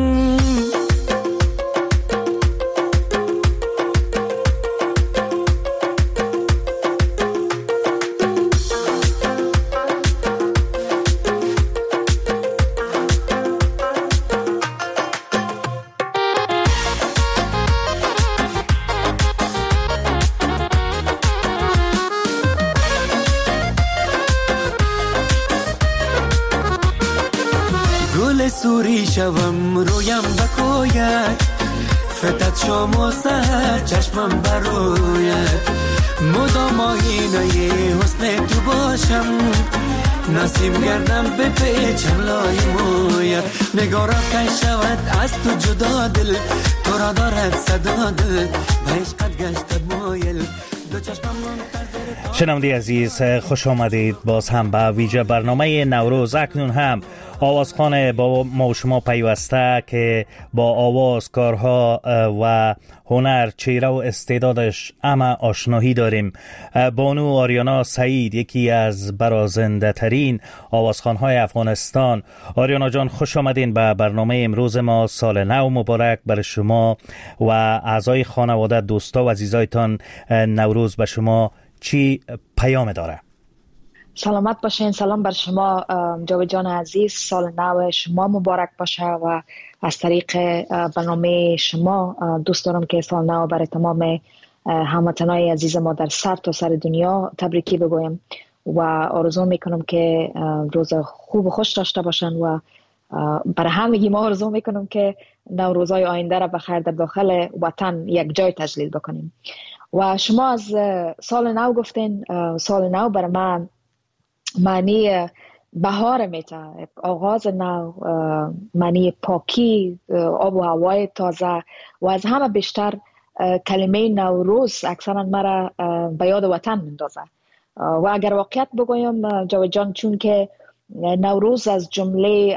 سوری شوم رویم بکوید، فتت شام و سهر چشمم بروید. مدام آینه حسن تو باشم، نسیم گردم به پیچم لای موید. نگارا که شود از تو جدا دل، تو را دارد صدا دل و عشقت گشت مایل. شنونده عزیز خوش آمدید باز هم به ویژه برنامه نوروز. اکنون هم آوازخوان با ما شما پیوسته که با آواز، کارها و هنر، چهره و استعدادش همه آشنایی داریم. بانو آریانا سعید، یکی از برازنده ترین آوازخوان‌های افغانستان. آریانا جان خوش آمدین به برنامه امروز ما. سال نو مبارک برای شما و اعضای خانواده، دوستا و عزیزایتان. نوروز به شما چی پیام داره؟ سلامت باشین. سلام بر شما جاوید جان عزیز. سال نو شما مبارک باشه و از طریق برنامه شما دوست دارم که سال نو برای تمام هموطنای عزیز ما در سر تا سر دنیا تبریکی بگویم و آرزو میکنم که روز خوب و خوش داشته باشن و برای همگی ما آرزو میکنم که نوروزهای آینده را بخیر در داخل وطن یک جای تجلیل بکنیم. و شما از سال نو گفتین. سال نو برای من معنی بهار میته، آغاز نو، معنی پاکی، آب و هوای تازه و از همه بیشتر کلمه نوروز اکثرا مرا به یاد وطن میندازه. و اگر واقعیت بگویم جاوید جان، چون که نوروز از جمله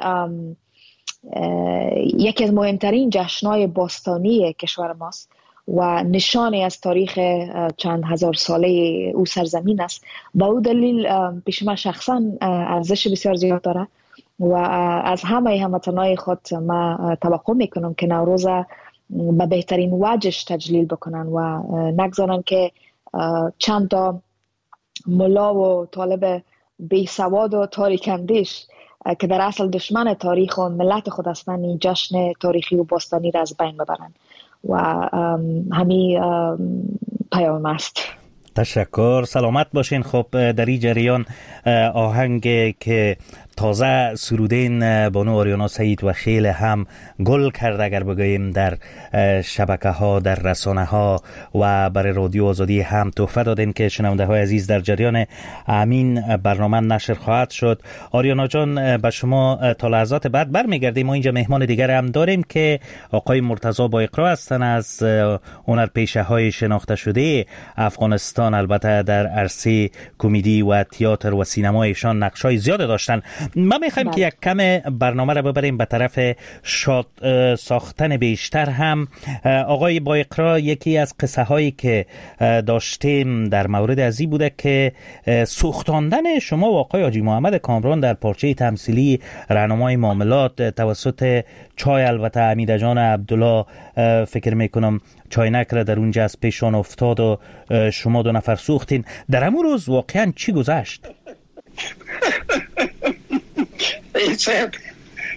یکی از مهمترین جشن‌های باستانی کشور ماست و نشانی از تاریخ چند هزار ساله او سرزمین است. با او دلیل پیش من شخصا ارزش بسیار زیاد داره و از همه هموطنای خود ما توقع میکنم که نوروز به بهترین وجهش تجلیل بکنن و نگذارن که چند تا ملا و طالب بی سواد و تاریک اندیش که در اصل دشمن تاریخ و ملت خود هستند این جشن تاریخی و باستانی را از بین ببرن و همین پیام است. تشکر، سلامت باشین. خب در این جریان آهنگ که تازه سرودین بانو آریانا سعید و خیلی هم گل کرد اگر بگوییم در شبکه ها، در رسانه ها و برای رادیو آزادی هم تحفه دادین که شنونده های عزیز در جریان امین برنامه نشر خواهد شد. آریانا جان به شما تا لحظات بعد برمیگردیم. ما اینجا مهمان دیگر هم داریم که آقای مرتضی با اقرا هستن از هنرپیشه های شناخته شده افغانستان. البته در عرصه کمدی و تئاتر و سینما ایشان نقشای زیاد داشتن. ما میخوایم که یک کم برنامه را ببریم به طرف شاد ساختن بیشتر. هم آقای با اقرا، یکی از قصه هایی که داشتیم در مورد ازی بوده که سوختاندن شما و آقای حاجی محمد کامران در پارچه تمثیلی رهنمای معاملات توسط چای، البته حمید جان عبدالله فکر میکنم چاینک را در اونجا از پیشان افتاد و شما دو نفر سوختین. در همون روز واقعا چی گذشت؟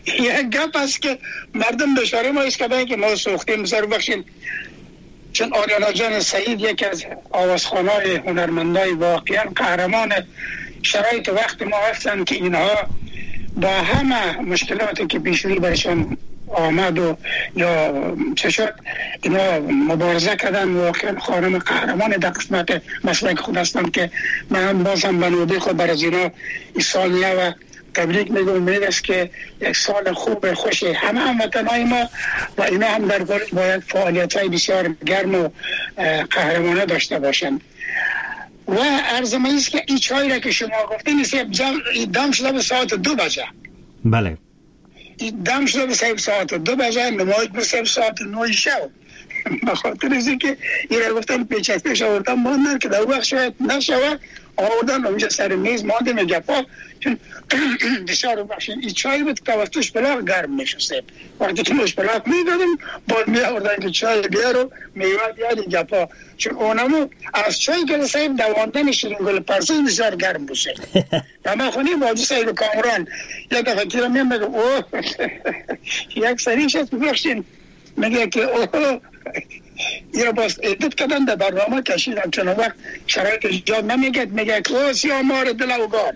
یک گپ است که مردم بشاره ما ایستادن که ما سوختیم سر بخشین، چون آریانا جان سعید یکی از آوازخوان‌های هنرمندای واقعا قهرمان شرایط وقت ما هستند که اینها با همه مشکلاتی که پیش روی برشان آمد و یا چه شد اینا مبارزه کردن. واقعا خانم قهرمان در قسمت مسلک خود هستند که من بازم به نوبه خود بر از اینا این سال و تبریک میگم. امید است که یک سال خوب خوشی همه هموطنهای ما و اینا هم در باید فعالیت‌های بسیار گرم و قهرمانه داشته باشند. و ارزمایی است که این چای را که شما گفتین دم شده به ساعت 2 بجه. بله این دم شده به ساعت 2 بجه، نماید به ساعت 9 شب. بخاطر از اینکه این را گفتن پیچکتش آوردن ماندن که در وقت شاید نشوه آوردن اونجا سر میز ماندن گپا، چون بسیار بخشین این چای بود که وقتش بلاغ گرم میشسته. وقتی که مش بلاغ میدادیم باید می آوردن که چای بیارو میوه بیاری گپا، چون اونمو از چای که سایب دواندن شیرین گل پرسه بسیار گرم بوشه. و من خونی باجی سایب کامران یک دفعه کیرم میم بگم اوه یک سریش هست ببخشین میگه که اوه یا باز ادت کردن در برنامه کشیدم، چون وقت شرایط ایجاد نمیگد میگه که او سیاه مار دلوگار.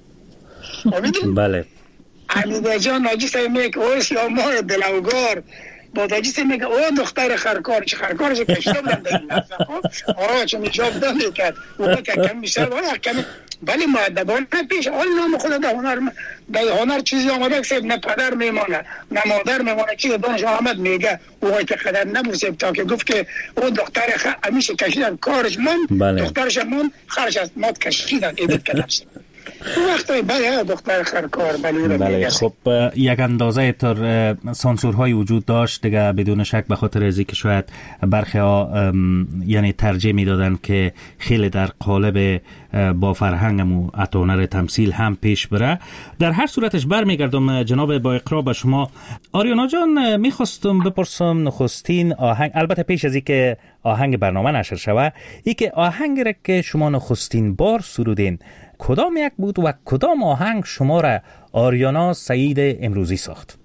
بله حمیده جان ناجی سایی میگه که او سیاه مار دلوگار، با داجی سایی میگه او دختر خرکار، چه خرکارش کشیده بودن در این نفسه خب چون ایجاب نمیکرد او که کم میشه کمی. ولی مؤدبانه پیش آل نام خود در هنر چیزی آمده که نه پدر میمانه نه مادر میمانه، چیز دانش آمد میگه اوهای که قدر نبوسه تا که گفت که او دختر همیشه کشیدن کارش من دخترش من خرش از ماد کشیدن ایدت کردن وقتی بله دختر خرکار. بله خب یک اندازه تر سانسورهای وجود داشت دیگه بدون شک، به خاطر از اینکه شاید برخی ها یعنی ترجیح میدادن که خیلی در قالب با فرهنگمو اتونر تمثیل هم پیش بره. در هر صورتش برمیگردم جناب با اقرا به شما. آریانا جان میخواستم بپرسم نخستین آهنگ، البته پیش از اینکه آهنگ برنامه نشر شوه، ای که آهنگ را که شما نخستین بار سرودین کدام یک بود و کدام آهنگ شما را آریانا سعید امروزی ساخت؟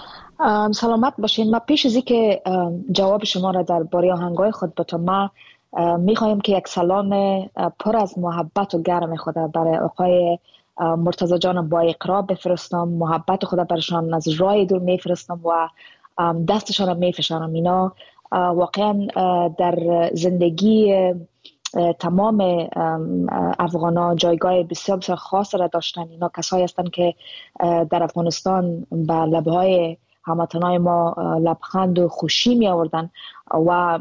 سلامت باشین. ما پیش از اینکه جواب شما را در باره آهنگای خود بدم، ما میخوایم که یک سلام پر از محبت و گرم خود برای آقای مرتضی جان با اقرا بفرستم. محبت خود برشان از راه دور میفرستم و دستشان را میفشارم. اینا واقعا در زندگی تمام افغانا جایگاه بسیار بسیار خاص را داشتن. اینا کسایی هستند که در افغانستان به لبهای هموطنای ما لبخند و خوشی می آوردن و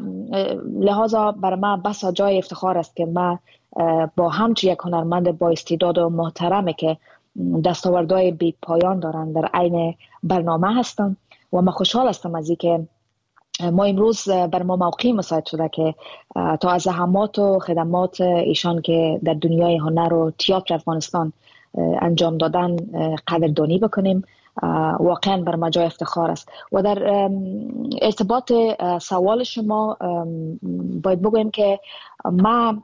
لحاظا بر ما بسا جای افتخار است که ما با همچون یک هنرمند با استعداد و محترمه که دستاوردهای بی پایان دارن در عین برنامه هستن و ما خوشحال هستم از اینکه ما امروز بر ما موقعی مساعد شده که تا از زحمات و خدمات ایشان که در دنیای هنر و تئاتر افغانستان انجام دادن قدردانی بکنیم. واقعا بر ما جای افتخار است. و در ارتباط سوال شما باید بگویم که ما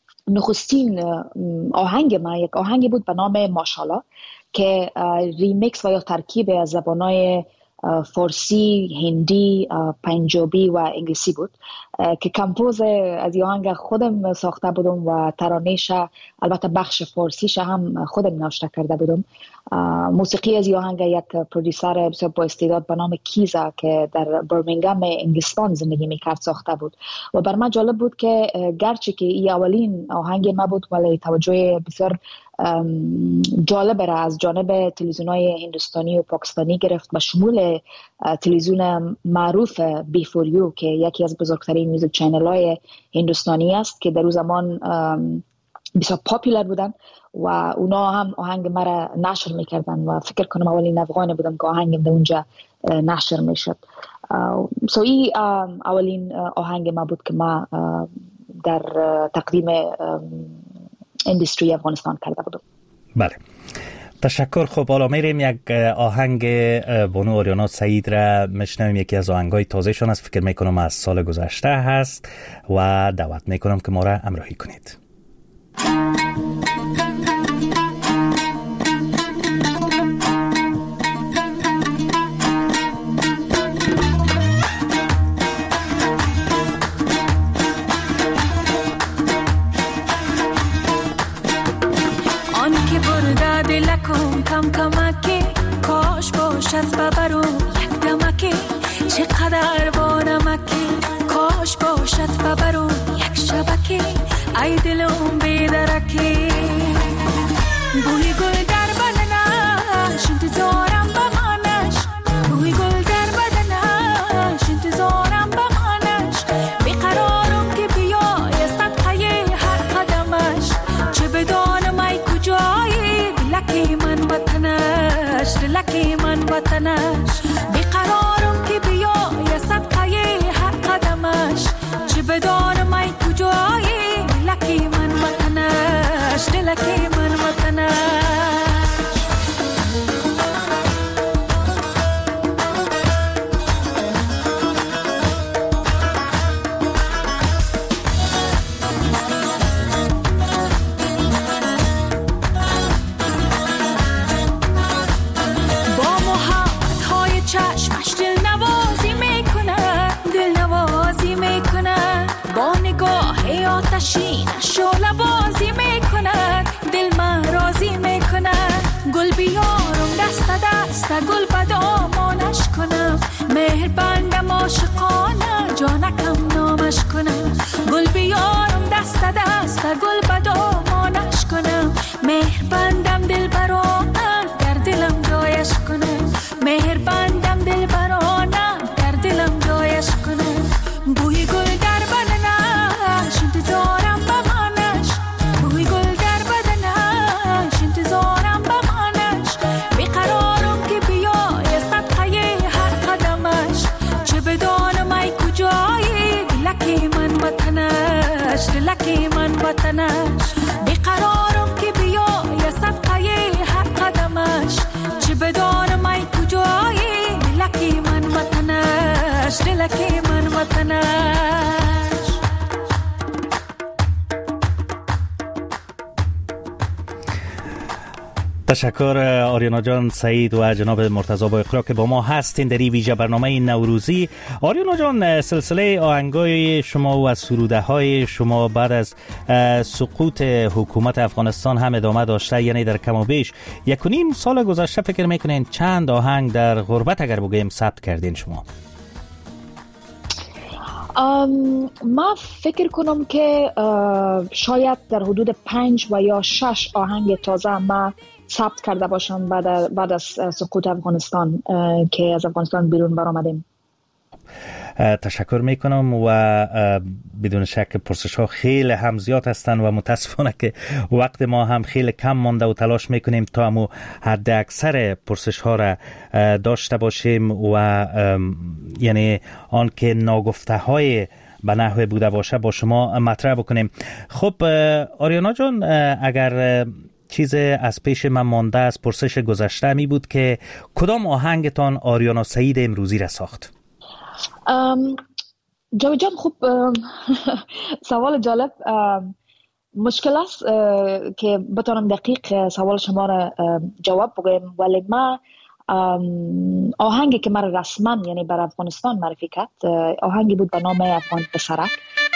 نخستین آهنگ ما یک آهنگی بود به نام ماشاءالله که ریمیکس و یا ترکیب از زبانهای فارسی، هندی، پنجابی و انگلیسی بود که کمپوز از این آهنگ خودم ساخته بودم و ترانه‌اش البته بخش فارسیش هم خودم نوشته کرده بودم. موسیقی از این آهنگ یک پرودوسر بسیار با استعداد به نام کیزا که در برمینگام انگلستان زندگی میکرد ساخته بود و بر من جالب بود که گرچه که این اولین آهنگ ما بود ولی توجه بسیار جالب را از جانب تلویزیون‌های هندوستانی و پاکستانی گرفت و شمول تلویزیون معروف بی فور یو که یکی از بزرگترین میوزیک چینل‌های هندوستانی است که در اون زمان بسیار پاپولار بودن و اونا هم آهنگ مرا نشر میکردن و فکر کنم اولین افغانی بودم که آهنگم در اونجا نشر میشد. این اولین آهنگ ما بود که ما در تقدیم اندستری افغانستان کرده بودم. بله تشکر. خب حالا میریم یک آهنگ بانو آریانا سعید را میشنویم. یکی از آهنگای تازه شون است، فکر میکنم از سال گذشته هست و دعوت میکنم که ما را همراهی کنید. کاش باشد ببرو یک دمکی چقدر با نمکی کاش باشد ببرو یک شبکی ای دلم بیدرکی بوی گل در بدنش انتظارم بمانش بوی گل در بدنش انتظارم بمانش بیقرارم که بیای صدقه هر قدمش چه بدانم ای کجایی دلکی من وطنش دلکی من وطنش بیقرارم که بیای صدقه هر قدمش چه بدانم ای کجایی دلکی من وطنش دلکی من وطنش شعله بازی میکند دل من راضی میکند گل بیارم دست دست گل بدامانش کنم مهر بندم عاشقانه جانکم نامش کنم گل بیارم دست دست گل بدامانش کنم مهر بندم دل برانه در دلم جایش کنم مهر بندم دل برانه در دلم جایش کنم بوی گل در بدنش انتظارم بمانش بوی گل در بدنش انتظارم بمانش بیقرارم که بیای صدقه هر قدمش چه بدانم ای کجایی دلکی من وطنش دلکی من وطنش بیقرارم که بیای صدقه هر قدمش چه بدانم ای کجایی دلکی من وطنش دلکی من وطنش تشکر آریانا جان سعید و جناب مرتضی با اقرا که با ما هستین در این ویژه برنامه نوروزی. آریانا جان، سلسله آهنگای شما و سروده های شما بعد از سقوط حکومت افغانستان هم ادامه داشته، یعنی در کم و بیش 1.5 سال گذشته فکر میکنین چند آهنگ در غربت اگر بگیم ثبت کردین شما؟ ما فکر کنم که شاید در حدود 5 و یا 6 آهنگ تازه ما ثبت کرده باشم بعد از سقوط افغانستان که از افغانستان بیرون برآمدیم. تشکر میکنم و بدون شک پرسش ها خیلی هم زیاد هستن و متاسفانه که وقت ما هم خیلی کم مانده و تلاش میکنیم تا همو حد اکثر پرسش ها را داشته باشیم و یعنی آن که ناگفته های به نحوه بوده باشه با شما مطرح بکنیم. خب آریانا جان، اگر چیز از پیش من مانده از پرسش گذشته می بود که کدام آهنگتان آریانا سعید امروزی را ساخت؟ جاوید جان، خوب سوال جالب. مشکل است که بتونم دقیق سوال شما را جواب بگم، ولی ما آهنگی که مرا رسما یعنی بر افغانستان معرفی کرد آهنگی بود به نام افغان پسرک.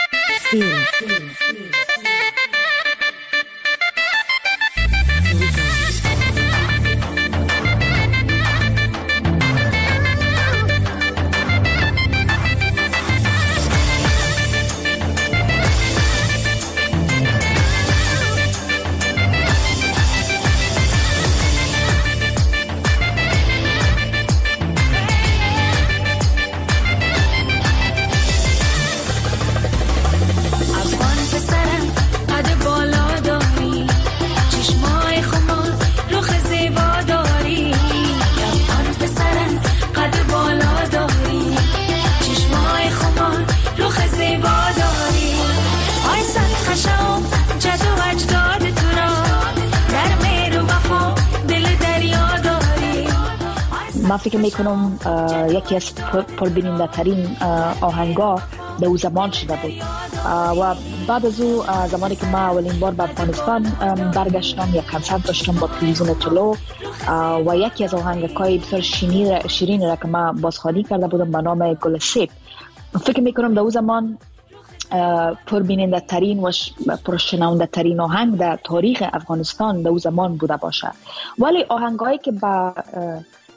من فکر میکنم یکی از پربیننده ترین آهنگا در او زمان شده بود و بعد از او زمانی که ما اولین بار به افغانستان برگشتم یک کنسرت داشتم با تلویزیون طلوع و یکی از آهنگای بسیار شیرین را که ما بازخوانی کرده بودم به نام گل سیب. فکر میکنم در او زمان پربیننده ترین و پرشنونده ترین آهنگ در تاریخ افغانستان در او زمان بوده باشه. ولی آهنگایی که با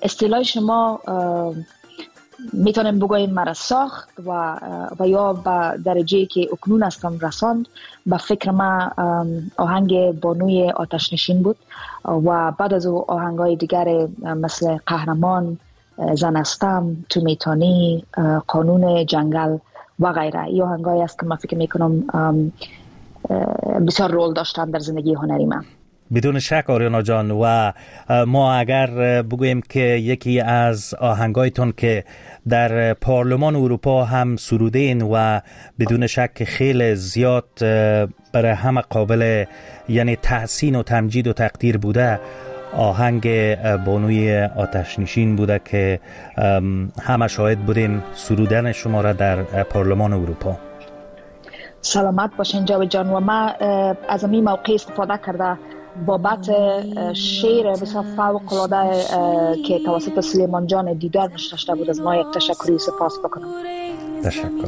اصطلاح شما میتونیم بگوییم مرا ساخت و یا به درجه که اکنون هستم رساند. به فکر من آهنگ بانوی آتش نشین بود و بعد از او آهنگای دیگر مثل قهرمان، زنستم، تو میتانی، قانون جنگل و غیره. این آهنگایی است که من فکر میکنم بسیار رول داشتن در زندگی هنری من. بدون شک آریانا جان، و ما اگر بگوییم که یکی از آهنگایتون که در پارلمان اروپا هم سرودین و بدون شک خیلی زیاد برای همه قابل یعنی تحسین و تمجید و تقدیر بوده، آهنگ بانوی آتش نشین بوده که همه شاهد بودیم سرودن شما را در پارلمان اروپا. سلامت باشین جاوید جان. و من از این موقع استفاده کرده بابت شعر بسیار فوق العاده که توسط سلیمان جان دیدار نشته بود از ما یک تشکری سپاس بکنم. تشکر.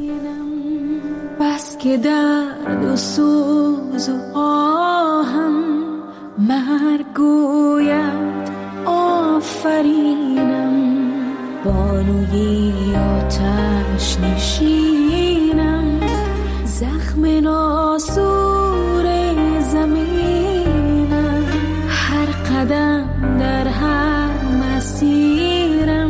بس که درد و سوز و آهم مرگ گوید آفرینم، بانوی آتش نشینم، زخم ناسور زمینم، هر قدم در هر مسیرم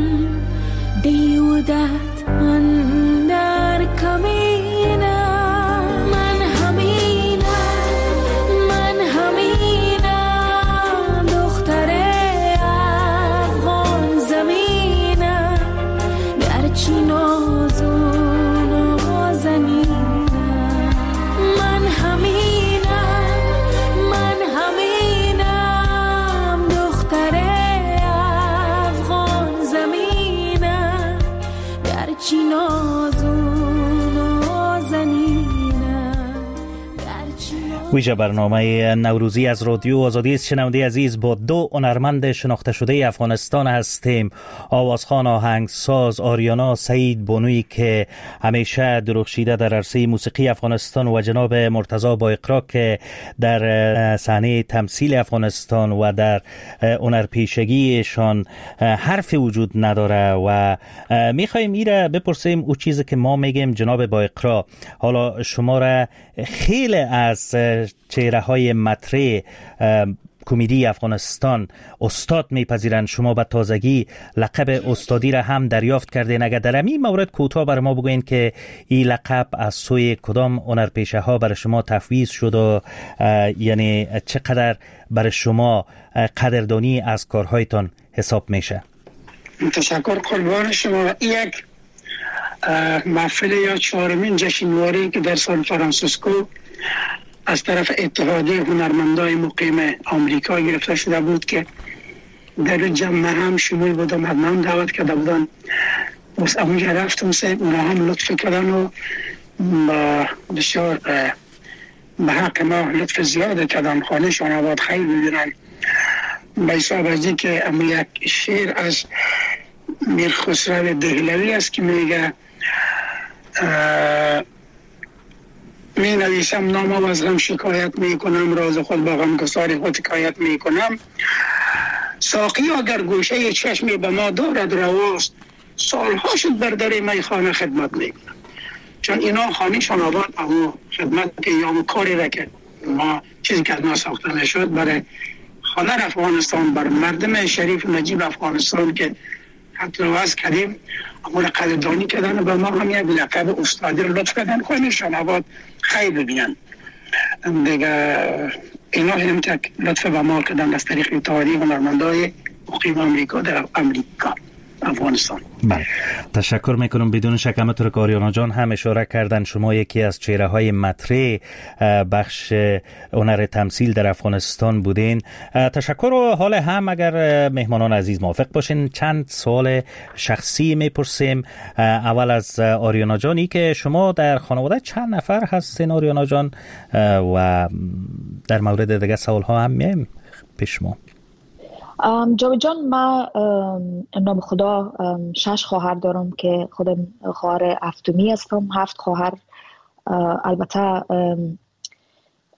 دیودت اندر کمینم. من همینم دختر افغان زمینم، گرچه ناز و نازنینم. من همینم دختر افغان زمینم، گرچه ناز و نازنینم. ویژه برنامه نوروزی از رادیو آزادی است. شنونده عزیز، با دو هنرمند شناخته شده افغانستان هستیم. آوازخوان آهنگساز آریانا سعید بانویی که همیشه درخشیده در عرصه موسیقی افغانستان و جناب مرتضی بایقرا که در صحنه تمثیل افغانستان و در هنرپیشگیشان حرفی وجود نداره و میخوایم ایره بپرسیم او چیزی که ما میگیم. جناب بایقرا، حالا شما را خیلی از چهره های مطرح کمدی افغانستان استاد میپذیرند. شما به تازگی لقب استادی را هم دریافت کردین. اگر در این مورد کوتاه برای ما بگوین که این لقب از سوی کدام هنرپیشه ها برای شما تفویض شد و یعنی چقدر برای شما قدردانی از کارهایتان حساب میشه؟ تشکر قربان شما. یک محفل یا 4مین جشنواره که در سان فرانسیسکو از طرف اتحادیه هنرمندای مقیم آمریکا گرفته شده بود که در جمع هم شمول بودم، حتما دعوت کرده بودن. بس اونجا رفتم سه اونا هم لطف کردن و بسیار به حق ما لطف زیاده کردن. خانه شانواد خیلی ببینن به حساب از این که اما یک شعر از میر خسرو دهلوی است که میگه می نویسم نامم از غم شکایت می کنم، راز خود با غمگسار خود حکایت می کنم. ساقی اگر گوشه چشمی به ما دارد رواست، سالها شد بر در میخانه خدمت می کنم. چون اینا خانه شانواد اما خدمت که یا کاری را که ما چیزی که از ما ساخته نشد برای خانه افغانستان، بر مردم شریف نجیب افغانستان که حتی وز کردیم اما قدردانی کردن و به ما هم یک لقب استادی رو لطف کردن. خانه شانواد خیلی ببینن دیگه. اینا هم تک لطف به ما کردن از طریق اتحادیه هنرمندای مقیم آمریکا در امریکا افغانستان. بله، تشکر میکنم. بدون شک همونطور که آریانا جان هم اشاره کردن شما یکی از چهره های مطرح بخش هنر تمثیل در افغانستان بودین. تشکر. و حال هم اگر مهمانان عزیز موافق باشین چند سوال شخصی میپرسیم. اول از آریانا جانی که شما در خانواده چند نفر هستین آریانا جان؟ و در مورد دیگه سوال ها هم میم پیش ما. جاوید جان، من نام خدا 6 خواهر دارم که خودم خواهر هفتمی هستم. 7 خواهر. البته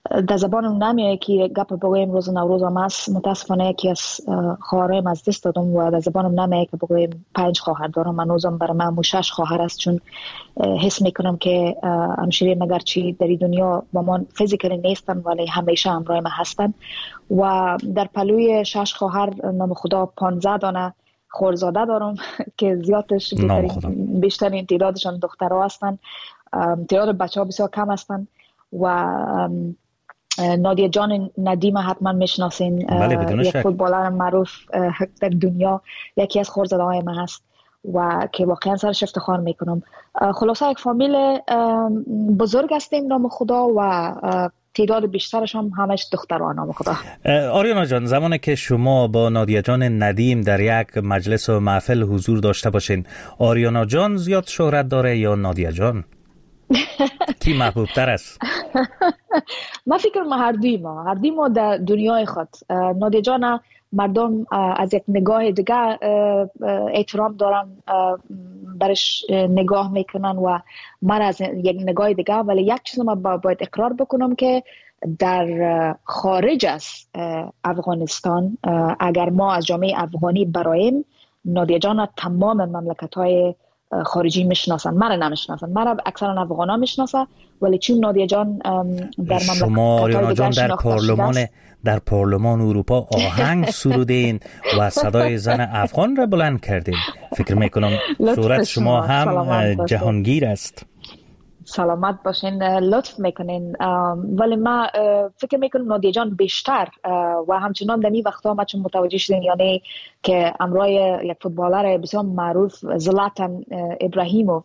در زبانم نمیاد که گپ بگویم روز نوروز هم است. متاسفانه یکی از خواهرم از دست دادم و در زبانم نمیاد که بگویم 5 خواهر دارم. من روزم برای من 6 خواهر است، چون حس میکنم که همشیره مگر چی در دنیا با من فیزیکلی نیستن ولی همیشه همراه من هستن. و در پلوی 6 خواهر نام خدا 15 دانه خورزاده دارم که زیادش بیشترین تعدادشان دخترها هستن. تعداد بچه ها بسیار کم هستن. و نادیا جان ندیم حتما میشناسین. بله، یک فوتبالر معروف در دنیا، یکی از خورزاده های من هست و که واقعا سرش افتخار میکنم. خلاصه یک فامیل بزرگ هستیم نام خدا و تعداد بیشترش هم همش دختران نام خدا. آریانا جان، زمانی که شما با نادیا جان ندیم در یک مجلس و محفل حضور داشته باشین، آریانا جان زیاد شهرت داره یا نادیا جان؟ کی محبوب تر است؟ من فکر کنم هر دوی ما در دنیای خود. نادیا جان مردم از یک نگاه دیگه احترام دارن، برش نگاه میکنن و من از یک نگاه دیگه. ولی یک چیز من باید اقرار بکنم که در خارج از افغانستان اگر ما از جامعه افغانی برایم، نادیا جان تمام مملکت‌های خارجی میشناسن. من نمیشناسن، من اکثرا افغانا میشناسن، ولی چون نادیا جان در شما آریانا جان در پارلمان اروپا آهنگ سرودین و صدای زن افغان را بلند کردین. فکر میکنم صورت شما هم جهانگیر است. سلامت باشین، لطف میکنین. ولی من فکر میکنم نادیا جان بیشتر و همچنان در این وقتا ما چون متوجه شدیم یعنی که امروز یک فوتبالر بسیار معروف زلاتان ابراهیموف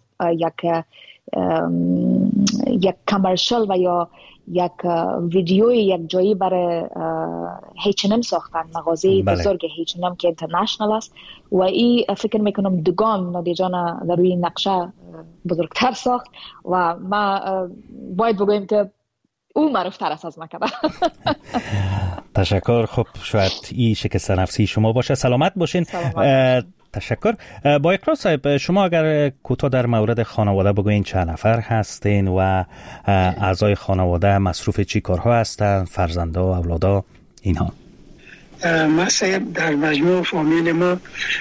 یک کامرشال و یا یک ویدیوی یک جایی برای H&M ساختن، مغازه بزرگ H&M که اینترنشنال است و این فکر میکنم دوگان نادیا جان در روی نقشه بزرگتر ساخت و ما باید بگویم که اون معروفتر است از ما کرده. تشکر. خب شاید این شکست نفسی شما باشه. سلامت باشین. تشکر. با اقرار صاحب، شما اگر کوتاه در مورد خانواده بگوین چند نفر هستین و اعضای خانواده مصروف چی کارها هستن، فرزندا، اولادا، اینها؟ ما صاحب در مجموع فامیل ما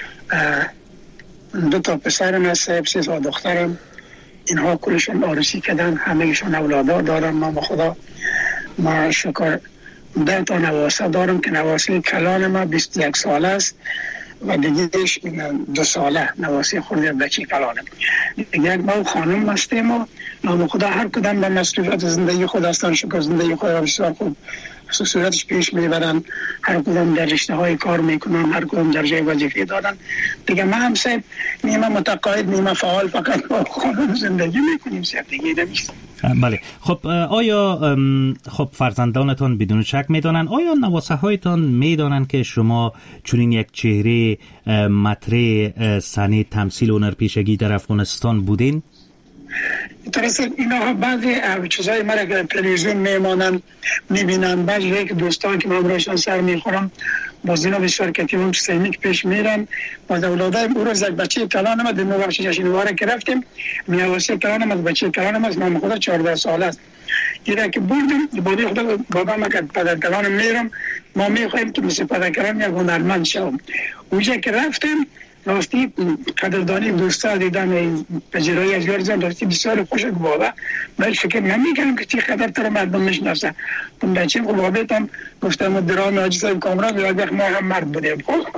2 تا پسرم هست صاحب، 3 تا دخترم. اینها کلشون عروسی کردن، همهشون اولادا دارم. ما خدا ما شکر 10 تا نواسه دارم که نواسه کلان ما 21 ساله است و دیگهش 2 ساله نواسی خورده بچه کلانم. دیگه ما خانم هستیم و نام خدا هر کدام به مسئولیت زندگی خود هستن. شکر زندگی خود بسیار خوب صورتش پیش میبرن، هر کدام در رشته های کار میکنن، هر کدام در جای وظیفه دارن. دیگه ما هم صاحب نیمه متقاعد نیمه فعال فقط با خانم زندگی میکنیم صاحب، دیگه نمیشه. بله. خب آیا خب فرزندانتان بدون شک میدانن، آیا نواسه هایتان میدانن که شما چنین یک چهره مطرح صحنه تمثیل و هنرپیشگی در افغانستان بودین؟ درسته اینا بعضی چیزای مرا که تلویزیون میمانن میبینن، بعضی یک دوستان که من برایشان سر میخورم باز اینا به شرکتی اون سینیک پیش میرن. باز اولادای او روز یک بچه کلانم از دنو بخش جشنواره که رفتیم میواسه کلانم از بچه کلانم از من خدا 14 ساله است. اینا که بردیم بودی خدا بابا ما که پدر کلانم میرم ما میخوایم که مثل پدر کلان یک هنرمند شوم. اونجا که رفتیم راستی قدردانی دوستا دیدم پذیرایی از یارزن راستی بسیار خوش بابا. من فکر نمیکنم که چی قدر تر مردم میشناسن. اون بچه خب بابتم گفتم درام حاجی صاحب کامران یاد ما هم مرد بودیم.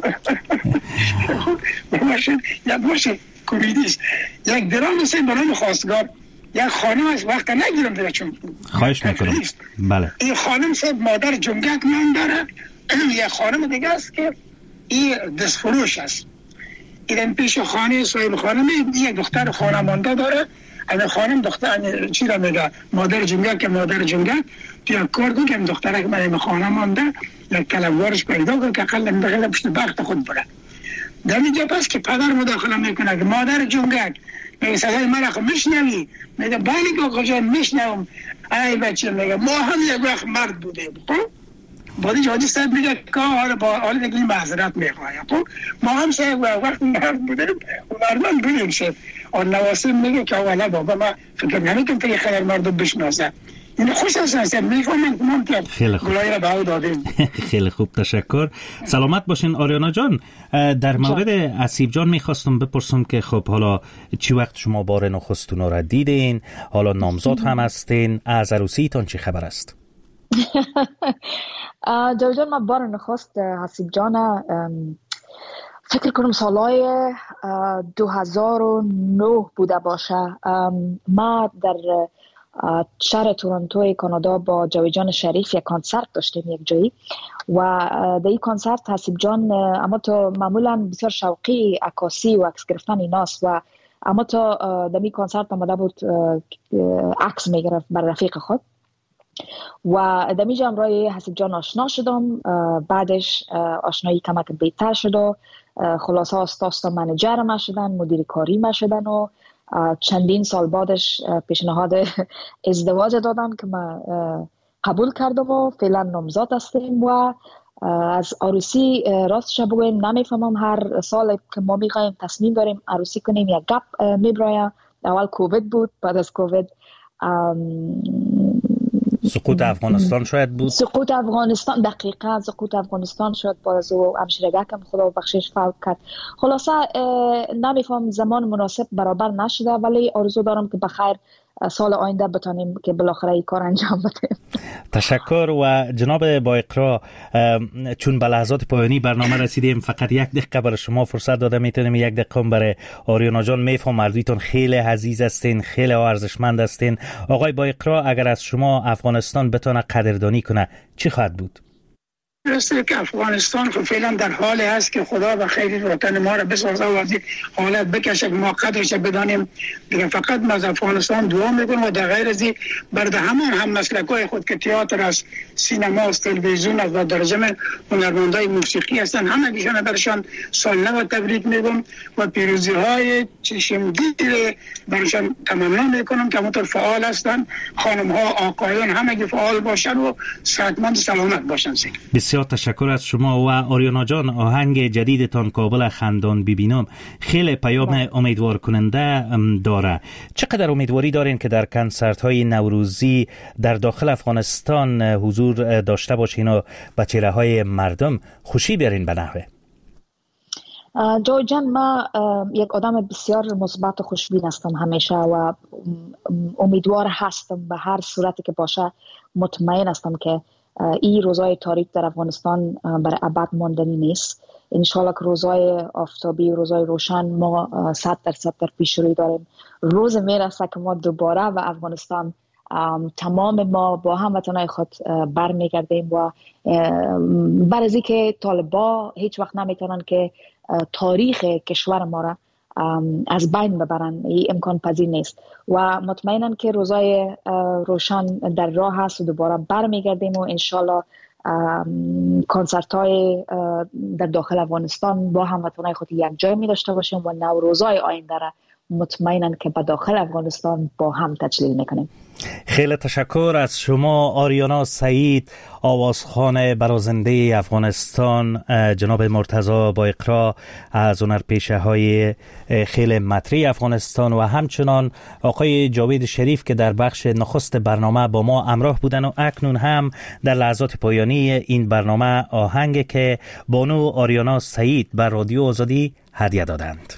یک باشه کوریدیست یک درام سه برام خواستگار یک خانم از وقت نگیرم دیگه چون خواهش میکنم. بله. این خانم صاحب مادر جنگک نام داره. یک خانم دیگه است که این دستفروش است. این پیش خانه صاحب خانم یک دختر خانمانده داره. این خانم دختر چی را میگه مادر جنگک که مادر جنگک تو یک کار کن که دخترک من خانمانده یک کلموارش پیدا کن که اقل بخیل پشت بخت خود بره. در اینجا پس که پدر مداخله میکنه که مادر جنگک میگه صدای من اخو میشنوی؟ میگه بله که آقا جان میشنوم. ای بچه میگه ما هم یک وقت مرد بودیم. بعدی جادی صاحب میگه که حالا دیگه این معذرت میخواه. ما هم صاحب وقت مرد بودیم و مردم بودیم صاحب. آن نواسم میگه که اولا بابا ما فکر نمیکنم که یه خیلی مردم بشناسه. این خوش هستن میفهمن که گلای را به او دادیم. خیلی خوب، تشکر. سلامت باشین آریانا جان. در مورد اسیب جان میخواستم بپرسم که خب حالا چی وقت شما بار نخستون را دیدین، حالا نامزاد هم هستین، از عروسیتان چی خبر است؟ جان ما بار نخست حسیب جان فکر کنم سالای 2009 بوده باشه. ما در شهر تورنتو کانادا با جاوید جان شریف یک کنسرت داشتیم یک جایی و در این کنسرت حسیب جان اما تو معمولا بسیار شوقی عکاسی و عکس گرفتن ایناست و اما تو در این کنسرت آمده بود عکس میگرفت بر رفیق خود و در اینجا امرای حسیب جان آشنا شدم. بعدش آشنایی کمک بهتر شد و خلاصه استاد منیجر ما شدن، مدیر کاری ما شدن و چندین سال بعدش پیشنهاد ازدواج دادن که ما قبول کردم و فعلا نامزاد هستیم و از عروسی راستش بگویم نمیفهمم. هر سال که ما میخوایم تصمیم داریم عروسی کنیم یک گپ میبرایم. اول کووید بود، بعد از کووید سقوط افغانستان شاید بود. سقوط افغانستان، دقیقاً سقوط افغانستان شد. باز او همشیرگکم خدا بخشش فوت کرد. خلاصه نمیفهم زمان مناسب برابر نشده، ولی آرزو دارم که بخیر سال آینده بتونیم که بالاخره این کار انجام بدیم. تشکر. و جناب با اقرا، چون به لحظات پایانی برنامه رسیدیم، فقط یک دقیقه برای شما فرصت داده میتونیم. یک دقیقه برای آریانا جان. میفهم مردیتون خیلی عزیز هستین، خیلی ارزشمند هستین. آقای با اقرا، اگر از شما افغانستان بتونه قدردانی کنه چی خواهد بود؟ درسته که افغانستان فعلا در حالی هست که خدا و خیر وطن ما را بسازه و از این حالت بکشه که ما قدرش بدانیم. دیگه فقط ما از افغانستان دعا میکنم و در غیر از این برده هم مسلکای خود که تئاتر است، سینما است، تلویزیون است و در جمع هنرمندای موسیقی هستن، همه بیشانه برشان سال نو تبریک میگم و پیروزی های چشمگیر برشان تمنا میکنم که همونطور فعال هستن، خانم ها آقایان همگی فعال باشن و صحتمند سلامت باشن. بسیار تشکر از شما. و آریانا جان، آهنگ جدیدتان کابل خندان ببینم خیلی پیام امیدوار کننده داره. چقدر امیدواری دارین که در کنسرت های نوروزی در داخل افغانستان حضور داشته باشین و به چهره های مردم خوشی بیارین به نحوه؟ جای جان، ما یک آدم بسیار مثبت و خوشبین هستم همیشه و امیدوار هستم به هر صورتی که باشه. مطمئن هستم که این روزای تاریک در افغانستان برای ابد ماندنی نیست. انشالله که روزای آفتابی و روزای روشن ما 100% در پیش روی داریم. روز میرسه که ما دوباره به افغانستان تمام ما با هموطنای خود برمیگردیم و برای که طالبا هیچ وقت نمیتونن که تاریخ کشور ما را از بین ببرن. این امکان پذیر نیست و مطمئنم که روزای روشن در راه هست و دوباره برمیگردیم و انشالله کنسرت های در داخل افغانستان با هموطنای خود یک جای می داشته باشیم و نوروزای آینده را مطمئنم که به داخل افغانستان با هم تجلیل میکنیم. خیلی تشکر از شما آریانا سعید، آوازخوان برازنده افغانستان، جناب مرتضی با اقرا از هنرپیشه های خیلی مطرح افغانستان و همچنان آقای جاوید شریف که در بخش نخست برنامه با ما همراه بودن و اکنون هم در لحظات پایانی این برنامه آهنگ که بانو آریانا سعید بر رادیو آزادی هدیه دادند.